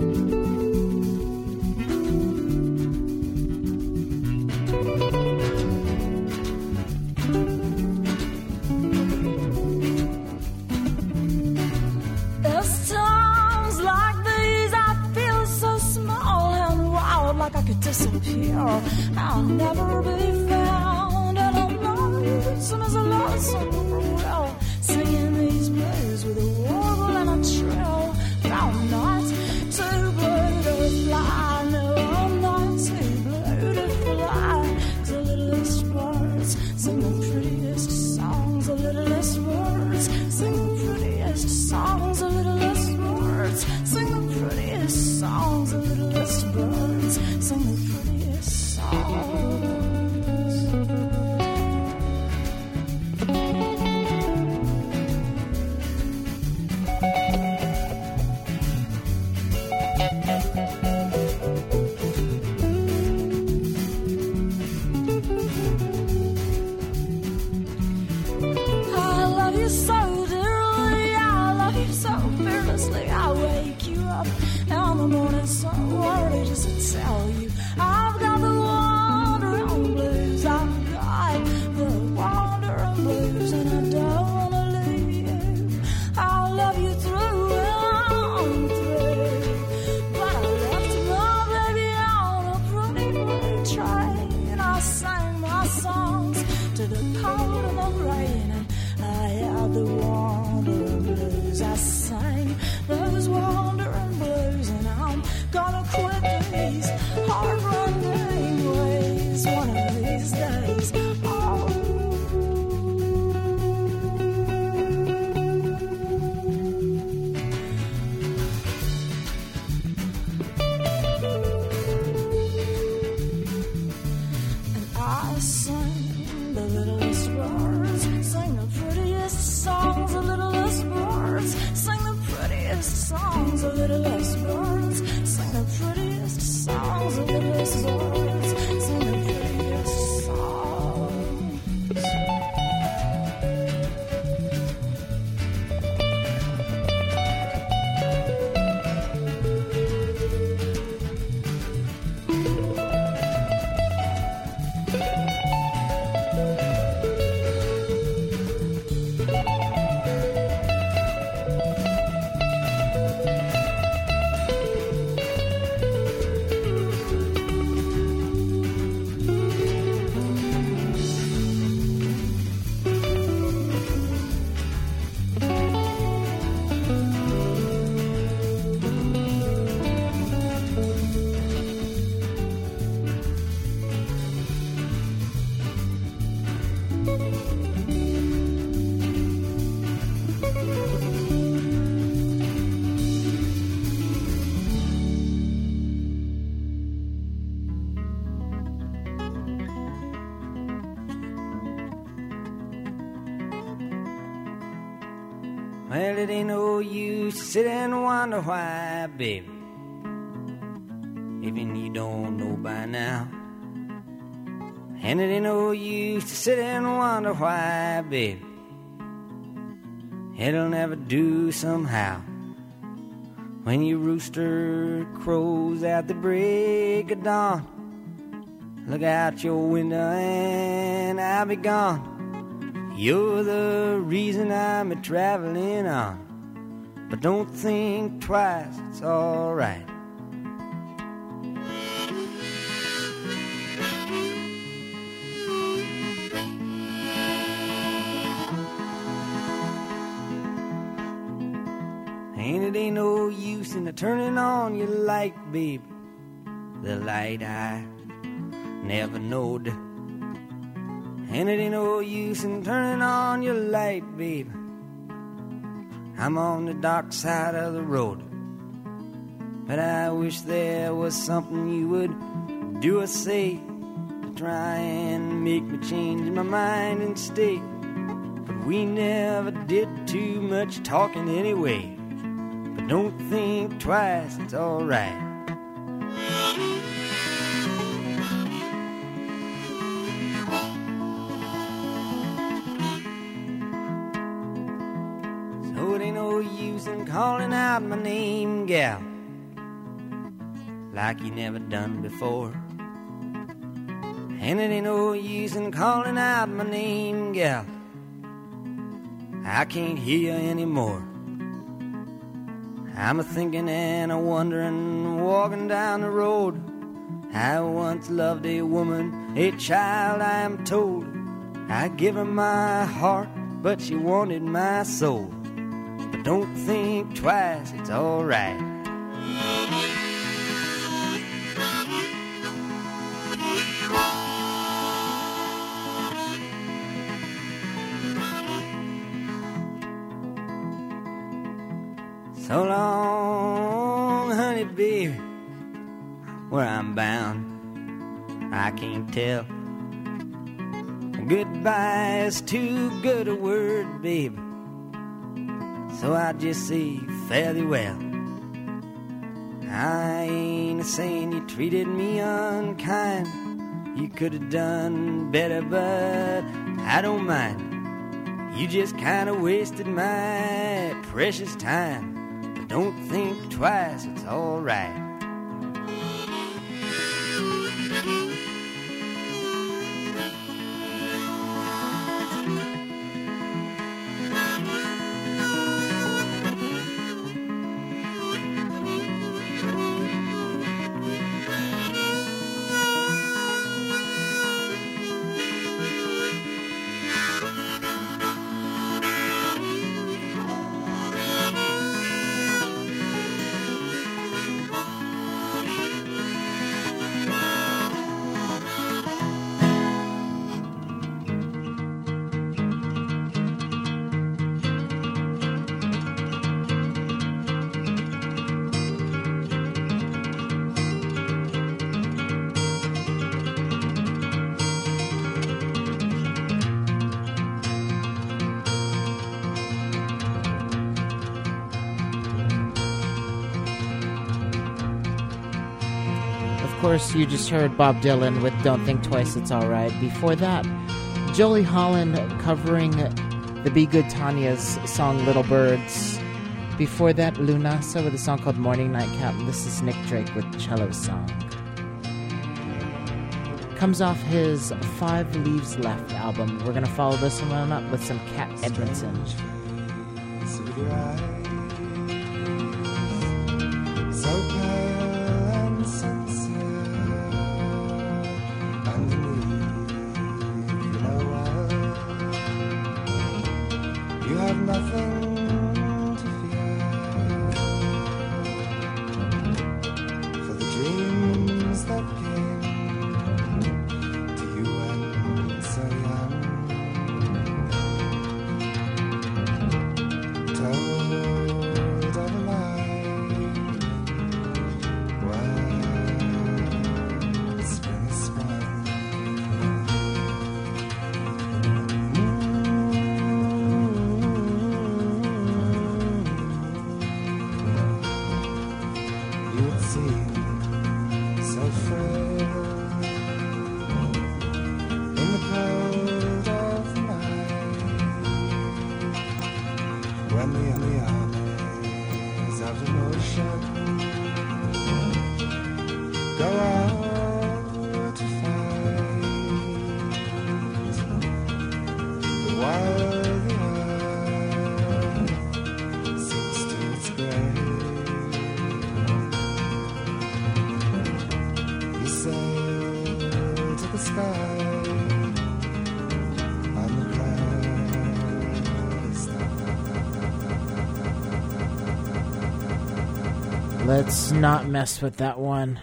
Like I could disappear, I'll never be found, and I'm lonesome as a lonesome well, singing these blues with a warble and a trill. I'm not too blue to fly, no, I'm not too blue to fly, 'cause the littlest birds sing the prettiest songs, the littlest birds sing the prettiest songs, the littlest birds sing the prettiest songs, the littlest birds sing the prettiest songs. I love you so dearly, I love you so fearlessly. I wake you up in the morning so early just to tell you I've got the wandering blues. I've got the wandering blues, and I don't wanna leave you. I'll love you through and through. But I left my baby on a pretty blue train. I sang my songs to the cold and the rain, and I had the wandering blues. I sang those wandering blues, and I'm gonna quit these hard running ways one of these days. Oh. And I sing the littlest birds, sing the prettiest songs, the littlest birds sing the prettiest songs, the littlest birds sing the prettiest songs, the littlest birds sing the prettiest songs. Well, it ain't no use to sit and wonder why, baby. Even you don't know by now. And it ain't no use to sit and wonder why, baby. It'll never do somehow. when your rooster crows at the break of dawn. Look out your window and I'll be gone. You're the reason I'm a-traveling on. But don't think twice, it's alright. And it ain't no use in turning on your light, baby. The light I never knowed. And it ain't no use in turning on your light, baby. I'm on the dark side of the road. But I wish there was something you would do or say to try and make me change my mind and stay. But we never did too much talking anyway. But don't think twice, it's alright. So it ain't no use in calling out my name, gal, like you never done before. And it ain't no use in calling out my name, gal, I can't hear you anymore. I'm a-thinking and a-wondering, walking down the road. I once loved a woman, a child I am told. I give her my heart, but she wanted my soul. But don't think twice, it's alright. So long, honey, baby, where I'm bound, I can't tell. Goodbye is too good a word, baby, so I just say fare thee well. I ain't saying you treated me unkind. You could have done better, but I don't mind. You just kind of wasted my precious time. Don't think twice, it's alright. Of course, you just heard Bob Dylan with Don't Think Twice, It's Alright. Before that, Jolie Holland covering the Be Good Tanya's song Little Birds. Before that, Lunasa with a song called Morning Nightcap. This is Nick Drake with Cello Song. Comes off his Five Leaves Left album. We're going to follow this one up with some Cat Edmondson. When the, the eyes of cause emotion. Go out to find the wild world sinks to its grave. You sail to the sky. Let's not mess with that one.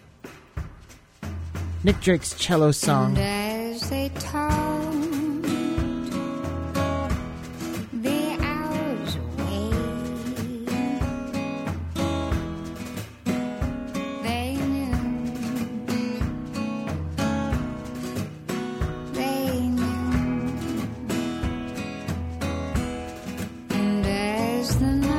Nick Drake's cello song. And as they talked the hours away, they knew, they knew. And as the night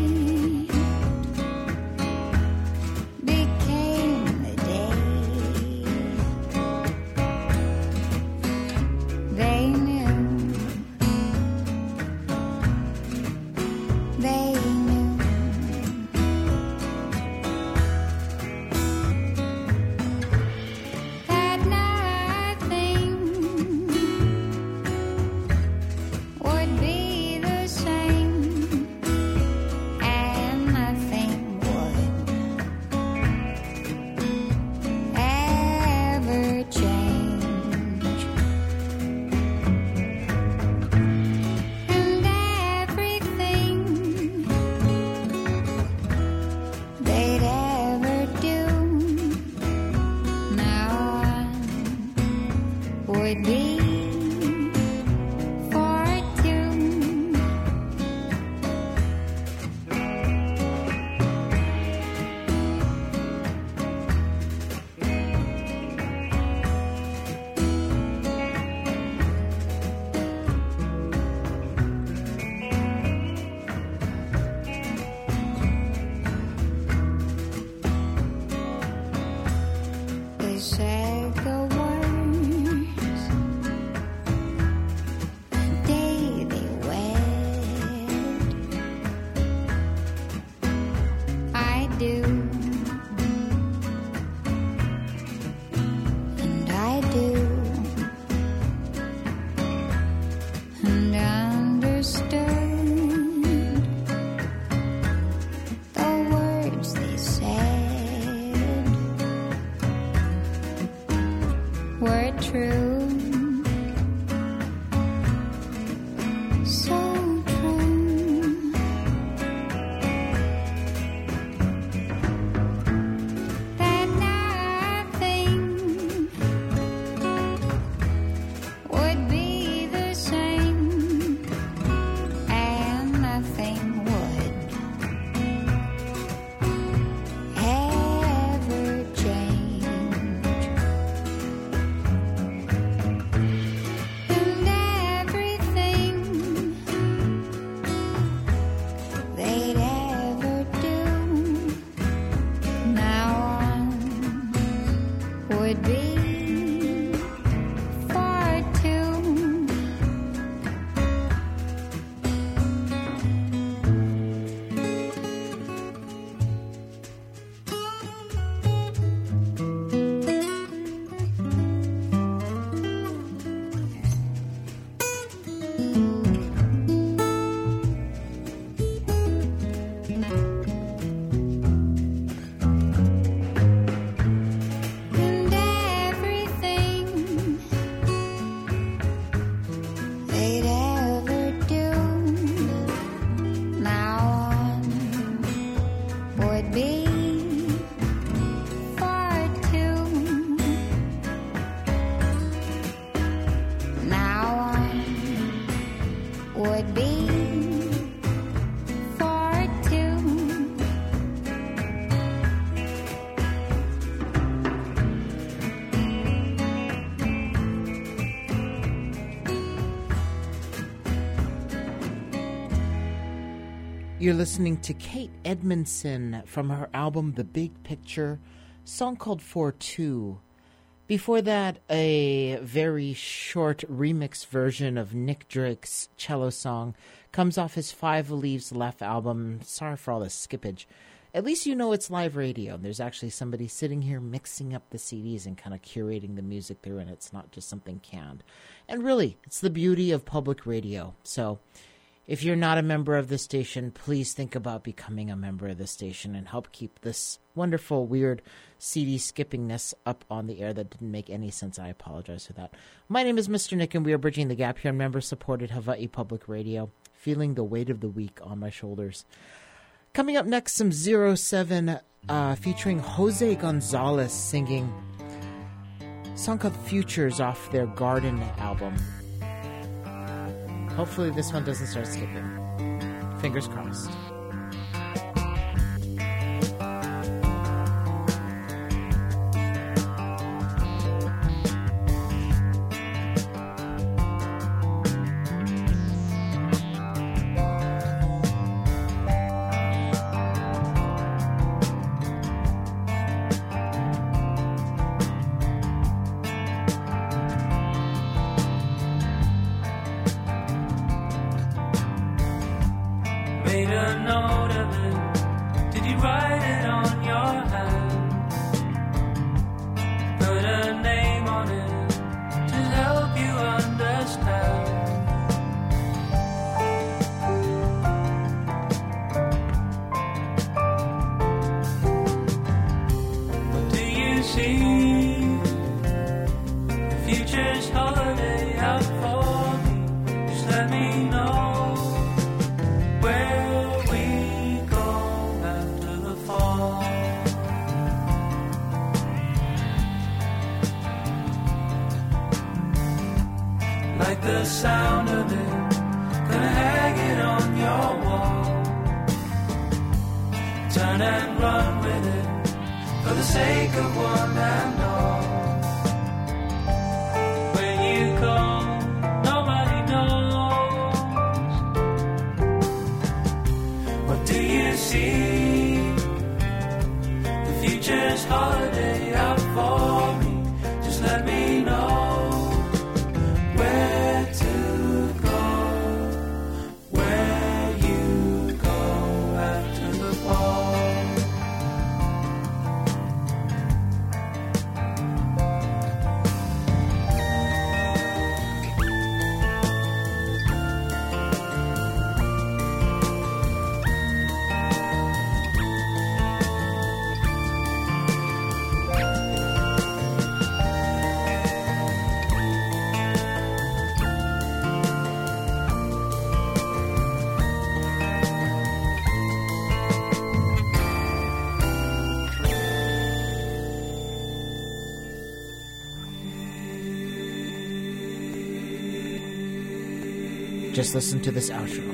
You're listening to Kate Edmondson from her album The Big Picture, song called For Two. Before that, a very short remix version of Nick Drake's cello song comes off his Five Leaves Left album. Sorry for all the skippage. At least you know it's live radio. There's actually somebody sitting here mixing up the C Ds and kind of curating the music through, and it's not just something canned. And really, it's the beauty of public radio. So if you're not a member of the station, please think about becoming a member of the station and help keep this wonderful, weird C D skippingness up on the air. That didn't make any sense. I apologize for that. My name is Mister Nick, and we are bridging the gap here on member-supported Hawaii Public Radio, feeling the weight of the week on my shoulders. Coming up next, some zero seven uh, featuring Jose Gonzalez singing a song called Futures off their Garden album. Hopefully this one doesn't start skipping. Fingers crossed. Made a note of it. Did you write it on your hand? Put a name on it to help you understand. What do you see? The future's holiday out for me. Just let me know. The sound of it, gonna hang it on your wall. Turn and run with it, for the sake of one and all. When you call, nobody knows. What do you see? The future's holiday out for me. Just let me know. Just listen to this outro.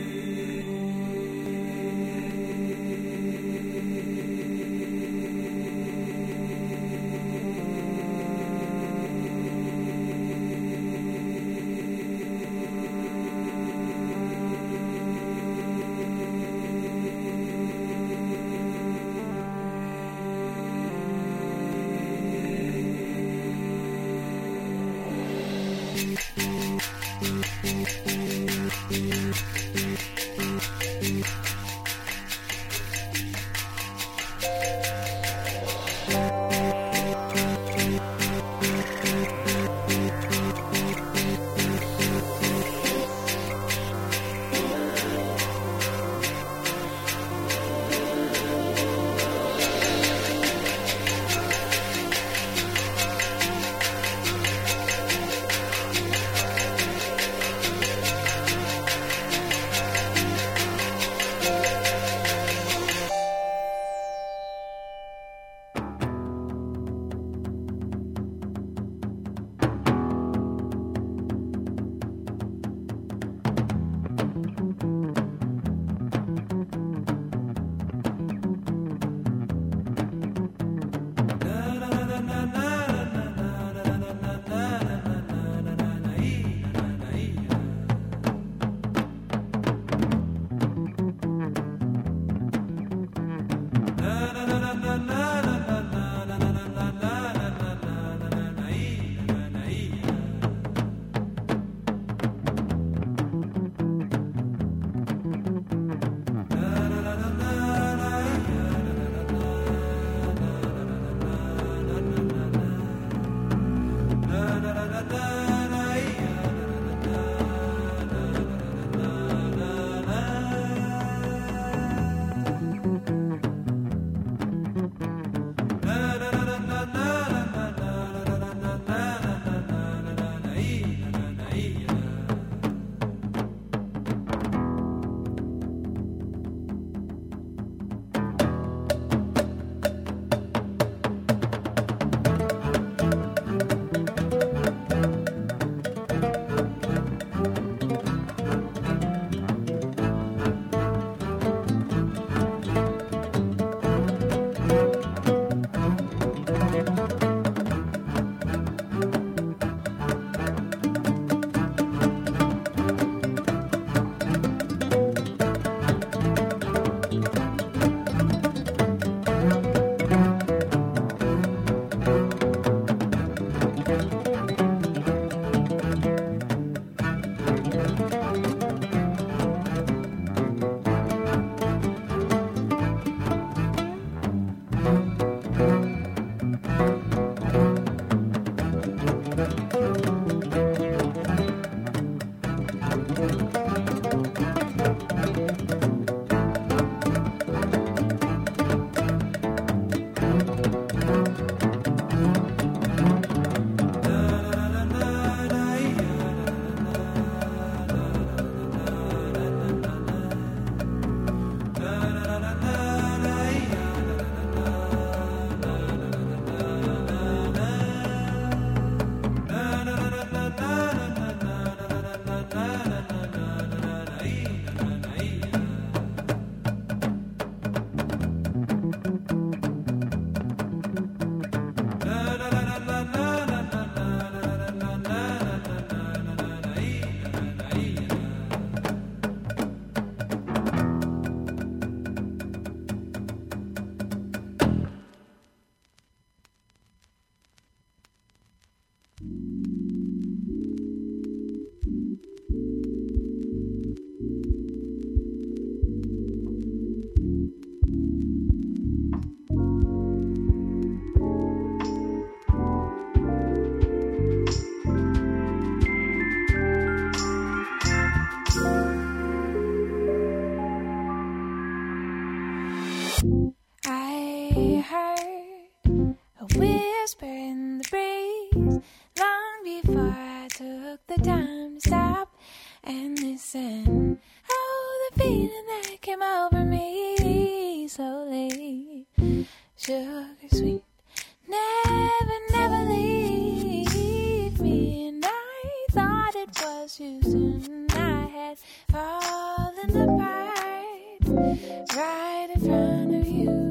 I heard a whisper in the breeze long before I took the time to stop and listen. Oh, the feeling that came over me slowly, sugar sweet, never, never leave me. And I thought it was too soon. I had fallen apart right in front of you.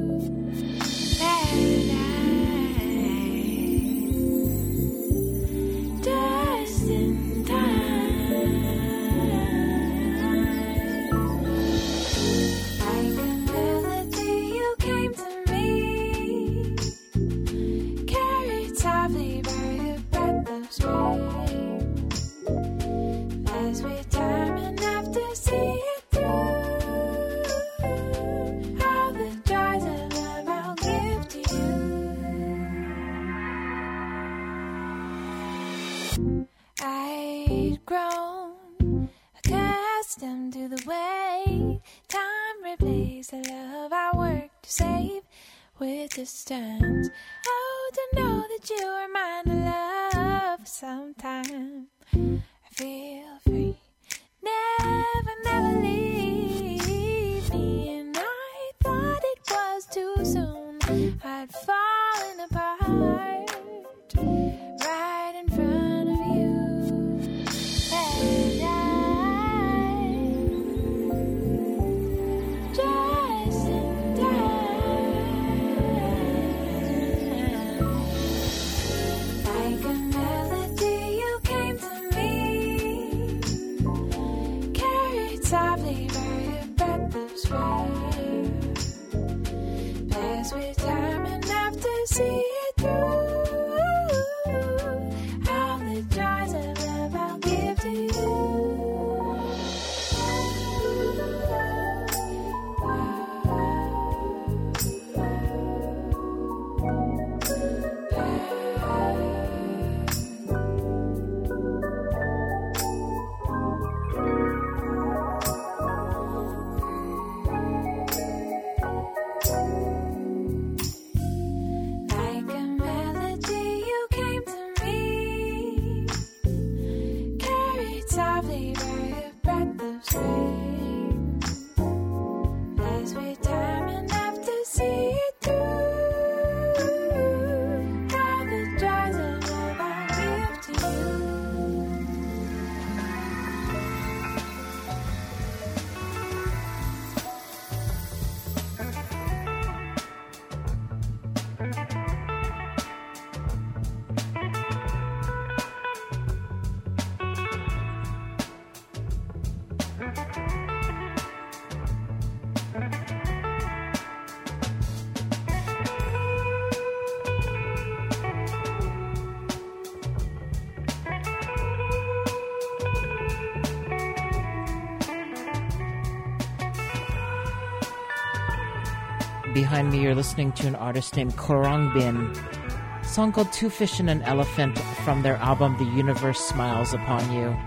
Just in time, like a melody, you came to me, carried softly by a breath of spring. As we time enough to see it through, all the joys of love I'll give to you. I'd grown accustomed to the way time replaced the love I worked to save with distance. Oh, to know that you were mine to love sometime. I feel free, never, never leave me. And I thought it was too soon. I'd fallen apart right in front of you. And I, just in time, like a melody, you came to me, carried softly by a breath of spring. Blessed with time enough to see it through. All the joys of love I'll give to you. Like a melody, you came to me, carried softly by a breath of spring. As we time enough to see it through, all the joys of love I'll give to you. Behind me, you're listening to an artist named Khruangbin. A song called Two Fish and an Elephant from their album The Universe Smiles Upon You.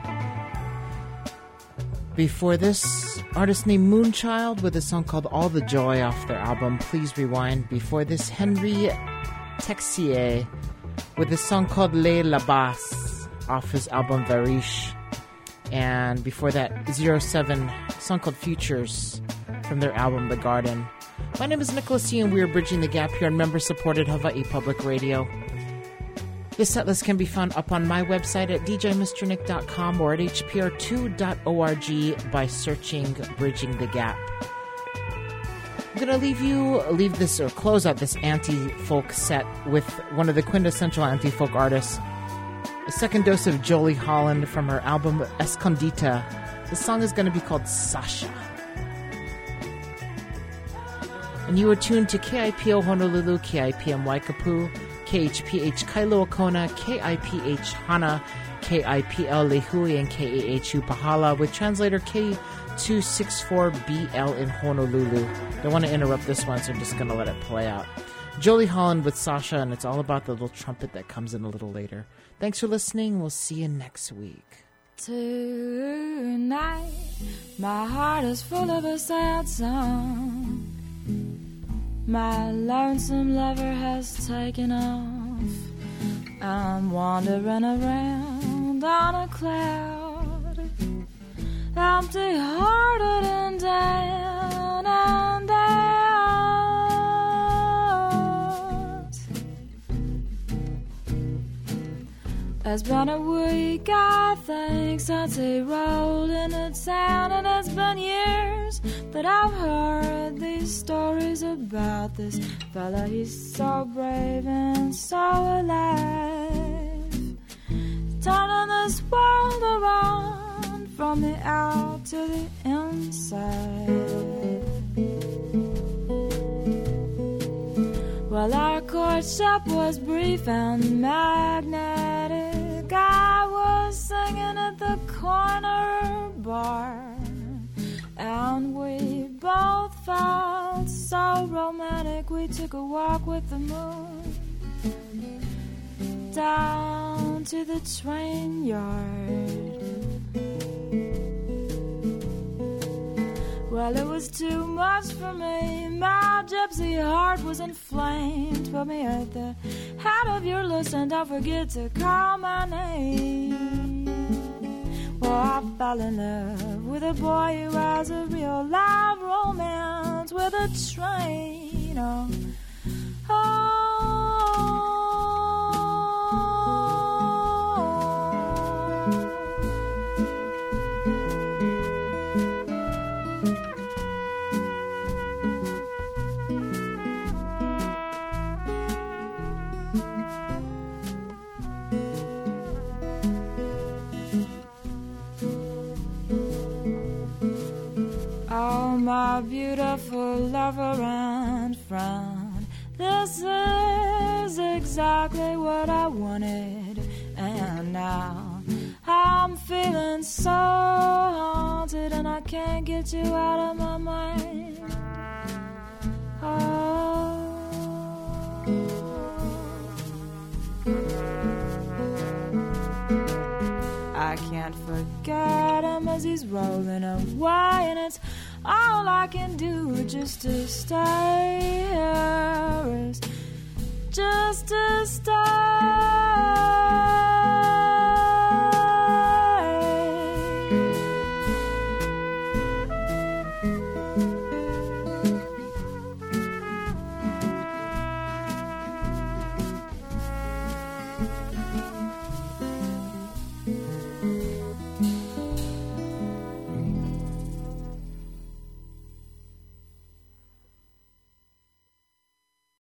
Before this, artist named Moonchild with a song called All the Joy off their album Please Rewind. Before this, Henry Texier with a song called Les Labas off his album Varish. And before that, Zero Seven, a song called Futures from their album The Garden. My name is Nicholas E. and we are bridging the gap here on member-supported Hawaii Public Radio. This setlist can be found up on my website at d j mister nick dot com or at h p r two dot org by searching Bridging the Gap. I'm going to leave you, leave this, or close out this anti-folk set with one of the quintessential anti-folk artists, a second dose of Jolie Holland from her album Escondita. The song is going to be called Sasha. And you are tuned to K I P O Honolulu, K I P M Waikapu, K H P H Kailua Kona, K I P H Hana, K I P L Lehui, and K A H U Pahala, with translator K two sixty-four B L in Honolulu. Don't want to interrupt this one, so I'm just going to let it play out. Jolie Holland with Sasha, and it's all about the little trumpet that comes in a little later. Thanks for listening. We'll see you next week. Tonight, my heart is full of a sad song. My lonesome lover has taken off. I'm wandering around on a cloud, empty-hearted and down and out. It's been a week, I think, since he rolled into town, and it's been years that I've heard these stories about this fella. He's so brave and so alive, turning this world around from the out to the inside. Well, our courtship was brief and magnetic. I was singing at the corner bar, and we both felt so romantic. We took a walk with the moon down to the train yard. Well, it was too much for me. My gypsy heart was inflamed. Put me at the head of your list and don't forget to call my name. Well, I fell in love with a boy who has a real live romance with a train. Oh, oh. Oh, my beautiful lover and friend, this is exactly what I wanted, and now I'm feeling so haunted, and I can't get you out of my mind. Oh, I can't forget him as he's rolling away, and it's all I can do just to stay here is just to stay.